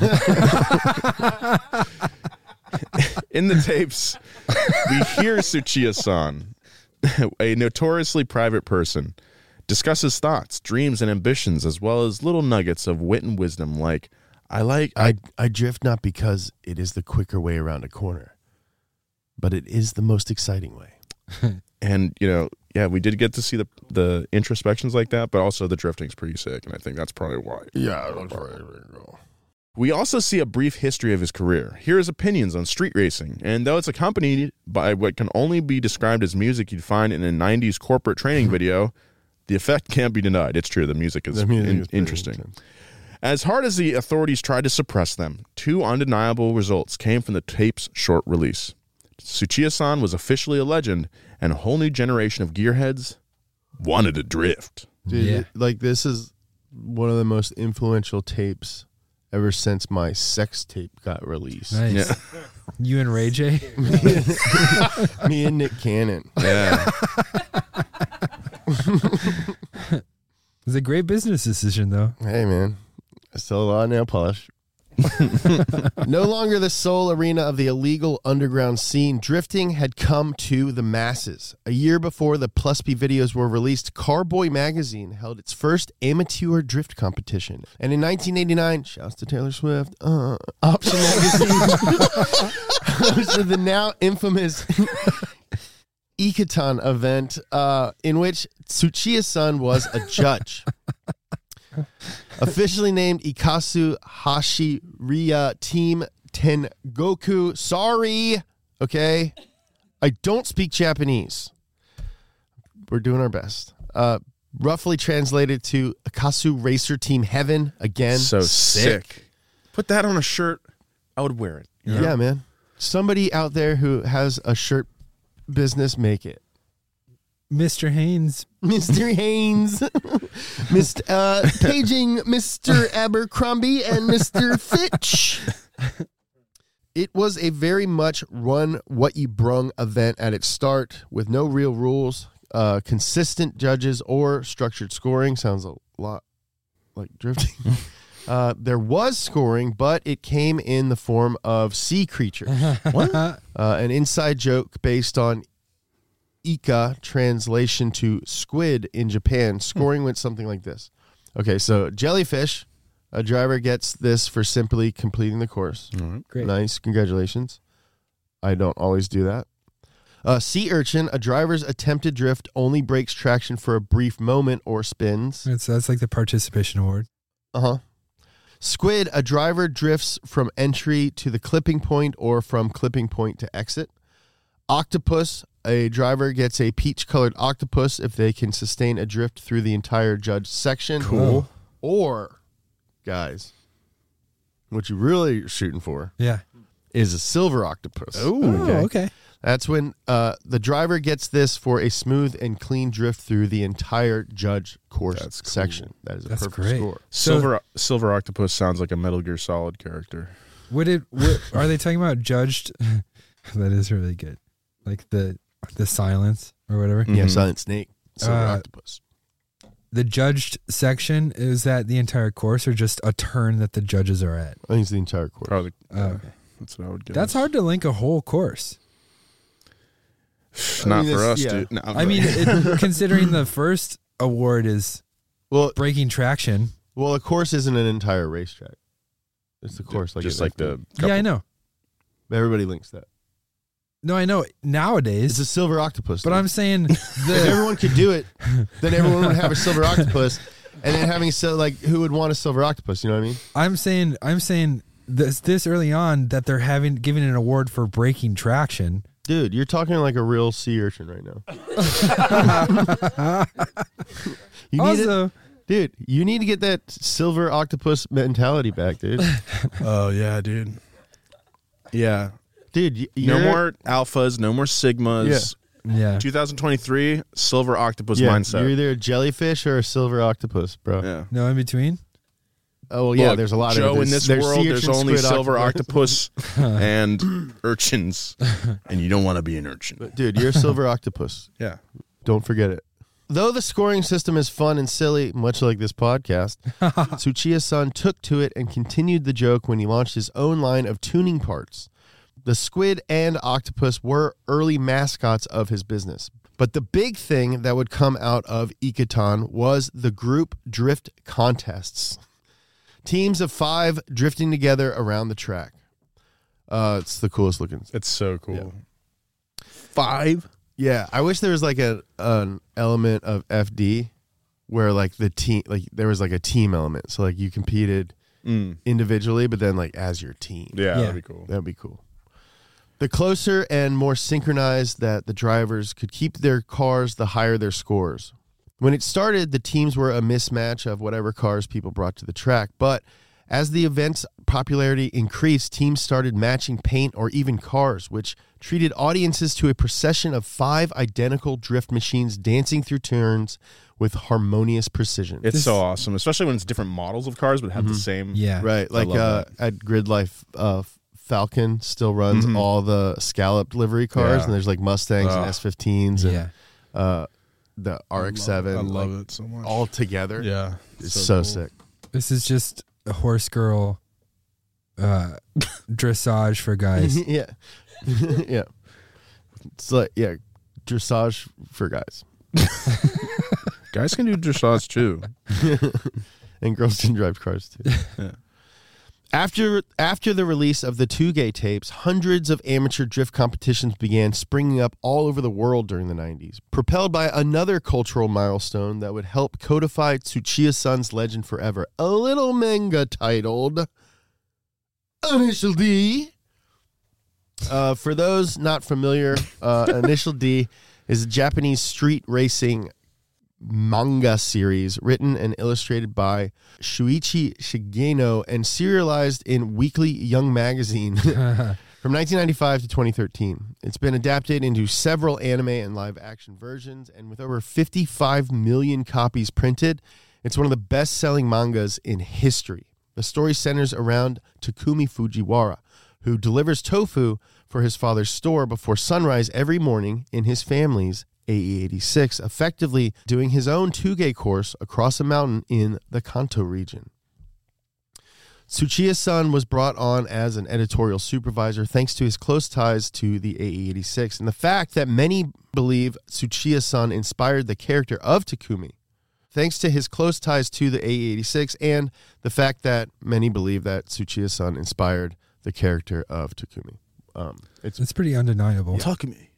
A: In the tapes, we hear Tsuchiya-san, a notoriously private person, discuss his thoughts, dreams, and ambitions, as well as little nuggets of wit and wisdom like, I like... I,
D: I, I drift not because it is the quicker way around a corner, but it is the most exciting way.
A: and, you know, yeah, we did get to see the, the introspections like that, but also the drifting's pretty sick, and I think that's probably why.
D: Yeah, that's right.
A: We also see a brief history of his career. Here are his opinions on street racing, and though it's accompanied by what can only be described as music you'd find in a nineties corporate training video, the effect can't be denied. It's true, the music is,
D: The music
A: in-
D: is pretty
A: interesting.
D: intense.
A: As hard as the authorities tried to suppress them, two undeniable results came from the tape's short release. Tsuchiya-san was officially a legend, and a whole new generation of gearheads wanted to drift.
D: Dude,
C: Yeah.
D: it- like this is one of the most influential tapes ever since my sex tape got released.
C: Nice.
A: Yeah.
C: You and Ray J?
D: Me and Nick Cannon.
A: Yeah.
C: It's a great business decision, though.
D: Hey, man. I sell a lot of nail polish. No longer the sole arena of the illegal underground scene, drifting had come to the masses. A year before the Plus P videos were released, Carboy magazine held its first amateur drift competition. And in nineteen eighty-nine, shouts to Taylor Swift, uh, Option magazine hosted the now infamous Ikaton event, uh, in which Tsuchiya-san was a judge. Officially named Ikasu Hashiriya Team Tengoku. Sorry, okay? I don't speak Japanese. We're doing our best. Uh, roughly translated to Ikasu Racer Team Heaven. Again,
A: So sick. Put that on a shirt. I would wear it. you know?
D: Yeah, man. Somebody out there who has a shirt business, make it.
C: Mister Haynes.
D: Mister Haynes, Mister Uh, paging Mister Abercrombie and Mister Fitch. It was a very much run what you brung event at its start with no real rules, uh, consistent judges, or structured scoring. Sounds a lot like drifting. Uh, there was scoring, but it came in the form of sea creatures.
C: What?
D: Uh, an inside joke based on Ika, translation to squid in Japan. Scoring went something like this. Okay, so jellyfish, a driver gets this for simply completing the course.
C: Great.
D: Nice, congratulations. I don't always do that. Uh, sea urchin, a driver's attempted drift only breaks traction for a brief moment or spins.
C: That's, that's like the participation award.
D: Uh-huh. Squid, a driver drifts from entry to the clipping point or from clipping point to exit. Octopus, a driver gets a peach-colored octopus if they can sustain a drift through the entire judge section.
C: Cool.
D: Or, guys, what you really are shooting for
C: Yeah.
D: is a silver octopus.
C: Oh, okay.
D: That's when uh, the driver gets this for a smooth and clean drift through the entire judge course
A: That's cool.
D: section. That is a
C: That's
D: perfect
C: great.
D: score.
A: Silver Silver Octopus sounds like a Metal Gear Solid character.
C: Would it? What, are they talking about judged? That is really good. Like the the silence or whatever.
D: Yeah,
A: Mhm.
D: Silent Snake, Silver
C: Uh,
D: Octopus.
C: The judged section, is that the entire course or just a turn that the judges are at?
D: I think it's the entire course.
A: Probably.
C: Oh, okay.
A: That's what I would guess.
C: That's hard to link a whole course.
A: Not
D: I mean,
A: for
D: this-
A: us,
D: yeah.
A: dude. No,
C: I mean, it, considering the first award is
D: Well,
C: breaking traction.
D: well, a course isn't an entire racetrack. It's the course, like
A: just
D: it-
A: like the. Couple.
C: Yeah, I know.
D: everybody links that.
C: No, I know
D: It's
C: nowadays,
D: a silver octopus.
C: but
D: dude.
C: I'm saying
D: if
C: the
D: everyone could do it, then everyone would have a silver octopus, and then having so like who would want a silver octopus? You know what I mean?
C: I'm saying I'm saying this this early on that they're having giving an award for breaking traction.
D: Dude, you're talking like a real sea urchin right now. you need it,
C: Also,
D: dude. You need to get that silver octopus mentality back, dude.
A: Oh yeah, dude. Yeah.
D: Dude, y-
A: No
D: you're-
A: more alphas. No more sigmas.
C: yeah.
A: twenty twenty-three Silver Octopus
D: Yeah,
A: mindset.
D: you're either a jellyfish or a silver octopus, bro.
A: yeah.
C: No in between.
D: Oh well, yeah.
A: Look,
D: there's a lot
A: Joe,
D: of there's,
A: in this
D: there's
A: world,
D: sea
A: there's
D: urchin,
A: only
D: squid,
A: silver
D: octopus.
A: octopus and urchins, and you don't want to be an urchin.
D: Dude, you're a silver octopus.
A: Yeah.
D: Don't forget it. Though the scoring system is fun and silly, much like this podcast, Tsuchiya-san took to it and continued the joke when he launched his own line of tuning parts. The squid and octopus were early mascots of his business. But the big thing that would come out of Iketan was the group drift contests. Teams of five drifting together around the track. Uh, it's the coolest looking.
A: It's so cool.
D: Yeah.
A: Five?
D: Yeah, I wish there was like a an element of F D where like the team, like there was like a team element. So like you competed
A: Mm.
D: individually, but then like as your team.
A: Yeah,
C: Yeah.
A: that'd be cool.
D: That'd be cool. The closer and more synchronized that the drivers could keep their cars, the higher their scores. When it started, the teams were a mismatch of whatever cars people brought to the track. But as the event's popularity increased, teams started matching paint or even cars, which treated audiences to a procession of five identical drift machines dancing through turns with harmonious precision.
A: It's so awesome, especially when it's different models of cars, but have the same.
C: Yeah.
D: Right, like
A: love
D: uh, at Grid Life, uh, Falcon still runs
A: Mhm.
D: all the scalloped livery cars,
A: Yeah.
D: and there's like Mustangs and
A: Ugh.
D: S fifteens and
C: Yeah.
D: uh, the R X seven.
A: I love
D: like,
A: it so much.
D: all together.
A: yeah.
D: It's so,
A: cool.
D: sick.
C: This is just a horse girl uh, dressage for guys.
D: yeah, yeah. It's like yeah, dressage for guys,
A: Guys can do dressage too.
D: and girls can drive cars too.
A: Yeah.
D: After after the release of the two-gay tapes, hundreds of amateur drift competitions began springing up all over the world during the nineties, propelled by another cultural milestone that would help codify Tsuchiya-san's legend forever. A little manga titled Initial D. Uh, for those not familiar, uh, Initial D is a Japanese street racing manga series written and illustrated by Shuichi Shigeno and serialized in Weekly Young Magazine from nineteen ninety-five to twenty thirteen. It's been adapted into several anime and live action versions, and with over fifty-five million copies printed, it's one of the best-selling mangas in history. The story centers around Takumi Fujiwara, who delivers tofu for his father's store before sunrise every morning in his family's A E eighty-six, effectively doing his own two-gay course across a mountain in the Kanto region. Tsuchiya-san was brought on as an editorial supervisor thanks to his close ties to the A E eighty-six and the fact that many believe Tsuchiya-san inspired the character of Takumi. Thanks to his close ties to the A E eighty-six and the fact that many believe that Tsuchiya-san inspired the character of Takumi. Um, it's
C: It's pretty undeniable.
A: Takumi.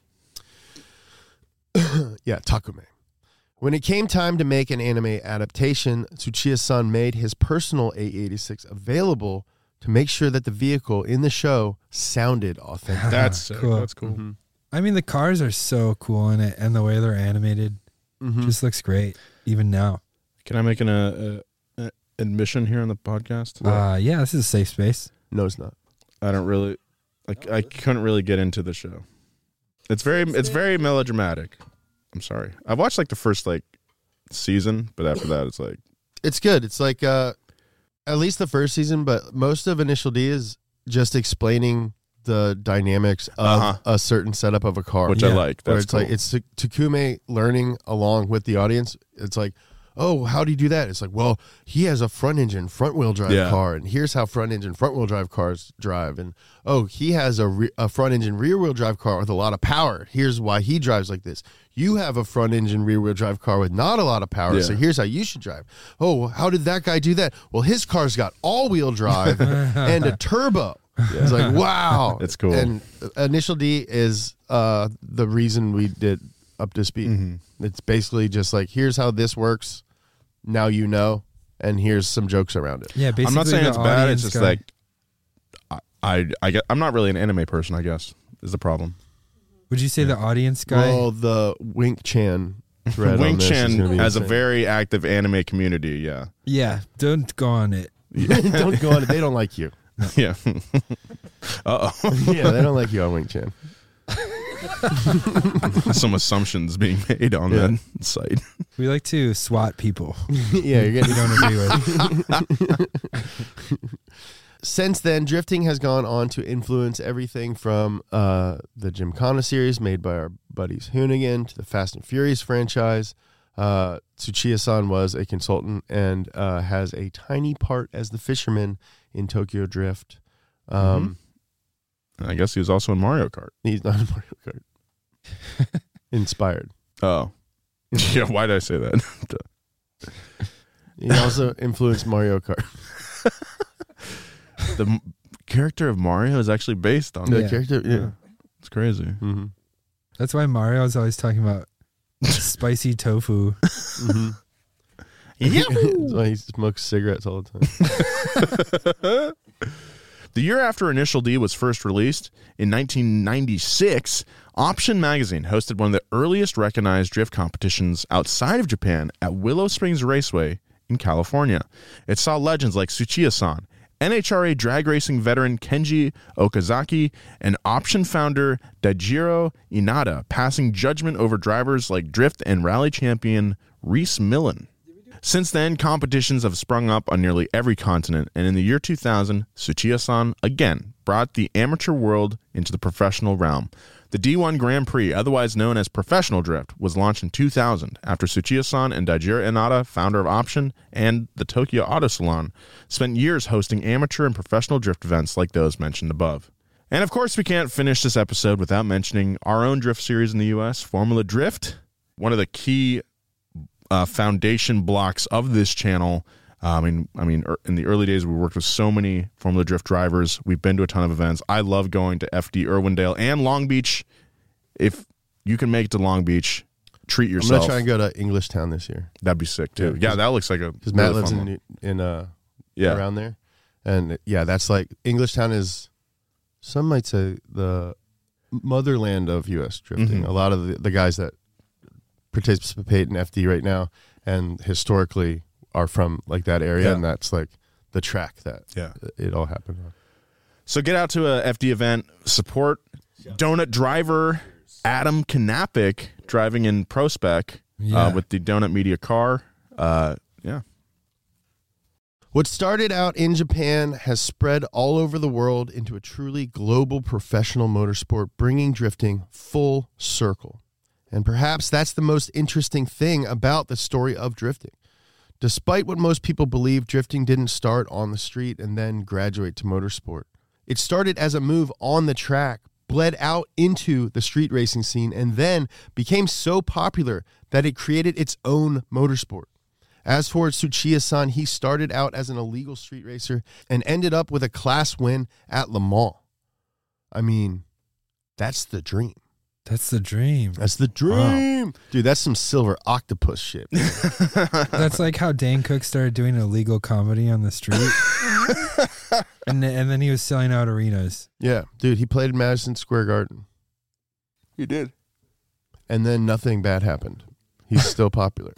D: Yeah, Takume. When it came time to make an anime adaptation, Tsuchiya-san made his personal A E eighty-six available to make sure that the vehicle in the show sounded authentic.
A: That's sick.
C: Cool.
A: That's cool.
D: Mhm.
C: I mean, the cars are so cool in it, and the way they're animated
D: Mhm.
C: just looks great, even now.
A: Can I make an uh, uh, admission here on the podcast?
C: Uh, yeah, this is a safe space.
D: No, it's not.
A: I don't really like. I couldn't really get into the show. It's very it's very melodramatic. I'm sorry. I watched like the first like season, but after that, it's like
D: It's good. It's like uh, at least the first season, but most of Initial D is just explaining the dynamics of
A: Uh-huh.
D: a certain setup of a car,
A: which I
C: Yeah.
A: like.
D: Where
A: That's
D: it's
A: cool.
D: like it's Takume learning along with the audience. It's like, oh, how do you do that? It's like, well, he has a front engine, front wheel drive
A: Yeah.
D: car, and here's how front engine, front wheel drive cars drive. And oh, he has a, re- a front engine, rear wheel drive car with a lot of power. Here's why he drives like this. You have a front engine, rear wheel drive car with not a lot of power,
A: Yeah.
D: so here's how you should drive. Oh, how did that guy do that? Well, his car's got all wheel drive and a turbo. It's like, wow.
A: It's cool.
D: And Initial D is uh, the reason we did Up to Speed.
A: Mm-hmm.
D: It's basically just like, here's how this works. Now you know, and here's some jokes around it.
C: Yeah, basically
A: I'm not saying
C: the
A: it's bad.
C: audience
A: It's just
C: guy-
A: like I, I, I get, I'm not really an anime person. I guess is the problem.
C: Would you say the audience guy?
D: Well, the Wink Chan thread on
A: Wing
D: this is
A: Chan
D: gonna be
A: has a
D: insane.
A: very active anime community. Yeah,
C: yeah, don't go on it.
D: Don't go on it. They don't like you.
A: yeah. Uh oh,
D: Yeah, they don't like you on Wink Chan.
A: some assumptions being made on
D: Yeah.
A: that site.
C: We like to swat people
D: Yeah, you're
C: we
D: getting.
C: don't agree with.
D: Since then, drifting has gone on to influence everything from uh, the Gymkhana series made by our buddies Hoonigan to the Fast and Furious franchise. Uh, Tsuchiya-san was a consultant and uh, has a tiny part as the fisherman in Tokyo Drift. Um,
A: I guess he was also in Mario Kart.
D: He's not in Mario Kart. Inspired.
A: Oh, yeah. Why did I say that?
D: He also influenced Mario Kart.
A: The m- character of Mario is actually based on
D: The
C: Yeah.
D: character, yeah.
A: It's crazy.
D: Mm-hmm.
C: That's why Mario's always talking about spicy tofu.
D: Mm-hmm. That's why he smokes cigarettes all the time.
A: The year after Initial D was first released, in nineteen ninety-six, Option Magazine hosted one of the earliest recognized drift competitions outside of Japan at Willow Springs Raceway in California. It saw legends like Tsuchiya-san, N H R A drag racing veteran Kenji Okazaki, and Option founder Daijiro Inada passing judgment over drivers like drift and rally champion Reese Millen. Since then, competitions have sprung up on nearly every continent, and in the year two thousand, Tsuchiya-san again brought the amateur world into the professional realm. The D one Grand Prix, otherwise known as Professional Drift, was launched in two thousand after Tsuchiya-san and Daijiro Inada, founder of Option and the Tokyo Auto Salon, spent years hosting amateur and professional drift events like those mentioned above. And of course, we can't finish this episode without mentioning our own drift series in the U S, Formula Drift, one of the key Uh, foundation blocks of this channel. Uh, I mean, I mean, er, in the early days, we worked with so many Formula Drift drivers. We've been to a ton of events. I love going to F D Irwindale and Long Beach. If you can make it to Long Beach, treat
D: I'm
A: yourself.
D: going to try and go to English Town this year.
A: That'd be sick too.
D: Yeah,
A: Yeah, that looks like a
D: Because Matt
A: really
D: lives
A: fun
D: in
A: one.
D: in uh
A: Yeah.
D: around there, and yeah, that's like English Town is, some might say, the motherland of U S drifting.
A: Mhm.
D: A lot of the, the guys that participate in F D right now and historically are from like that area,
A: Yeah.
D: and that's like the track that
A: Yeah.
D: it all happened on.
A: So get out to a F D event, support donut driver Adam Knapik driving in Prospec
C: Yeah.
A: uh, with the Donut Media car. Uh, yeah.
D: What started out in Japan has spread all over the world into a truly global professional motorsport, bringing drifting full circle. And perhaps that's the most interesting thing about the story of drifting. Despite what most people believe, drifting didn't start on the street and then graduate to motorsport. It started as a move on the track, bled out into the street racing scene, and then became so popular that it created its own motorsport. As for Tsuchiya-san, he started out as an illegal street racer and ended up with a class win at Le Mans. I mean, that's the dream.
C: That's the dream.
D: That's the dream. Dude, that's some silver octopus shit.
C: That's like how Dane Cook started doing illegal comedy on the street. and, then, and then he was selling out arenas.
D: Yeah, dude, he played in Madison Square Garden.
A: He did.
D: And then nothing bad happened. He's still popular.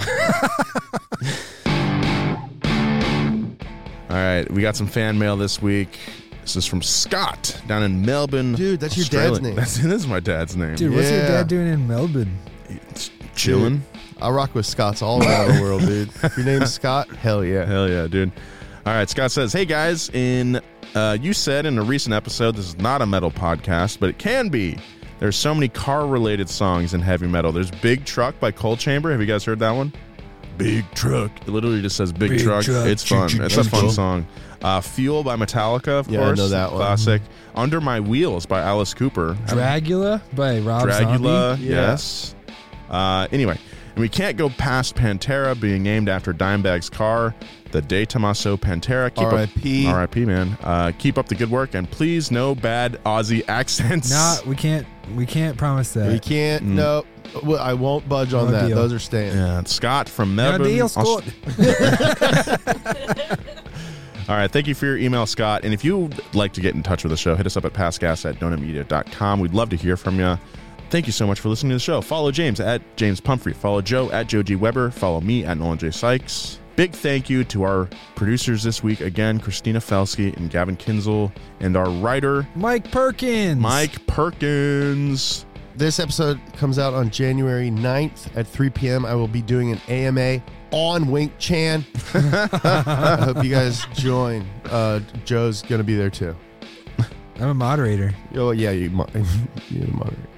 A: All right, we got some fan mail this week. This is from Scott down in Melbourne.
D: Dude, that's your
A: Australia.
D: dad's name.
A: That's, it is my dad's name.
C: Dude, what's your
D: Yeah.
C: dad doing in Melbourne?
A: It's chilling.
D: I rock with Scots all around the world, dude. If your name's Scott, hell yeah.
A: Hell yeah, dude. All right, Scott says, hey guys, in uh, you said in a recent episode this is not a metal podcast, but it can be. There's so many car-related songs in heavy metal. There's Big Truck by Cold Chamber. Have you guys heard that one? Big Truck. It literally just says Big,
C: Big
A: Truck.
C: Truck.
A: It's fun. It's a
D: That's
A: fun
D: cool.
A: song. Uh, Fuel by Metallica, of
D: Yeah, I
A: course.
D: know that one.
A: Classic. Under My Wheels by Alice Cooper.
C: Dragula by Rob
A: Dragula,
C: Zombie.
D: Yeah.
A: yes. Uh, anyway, and we can't go past Pantera being named after Dimebag's car, the De Tomaso Pantera. Keep
D: R I P.
A: Up, R I P, man. Uh, keep up the good work, and please no bad Aussie accents.
C: Nah, we can't. We can't promise that.
D: We can't, no. Well, I won't budge on
C: No
D: that.
C: deal.
D: Those are staying.
A: Yeah, it's Scott from
C: No
A: Melbourne.
C: deal,
A: Aus-
C: Scott.
A: All right, thank you for your email, Scott. And if you'd like to get in touch with the show, hit us up at passgas at donut media dot com. We'd love to hear from you. Thank you so much for listening to the show. Follow James at James Pumphrey. Follow Joe at Joe G. Weber. Follow me at Nolan J. Sykes. Big thank you to our producers this week. Again, Christina Felsky and Gavin Kinzel. And our writer,
C: Mike Perkins.
A: Mike Perkins.
D: This episode comes out on January ninth at three p.m. I will be doing an A M A on Wink Chan. I hope you guys join. Uh, Joe's going to be there too.
C: I'm a moderator.
D: Oh, yeah, you, mo- you're the moderator.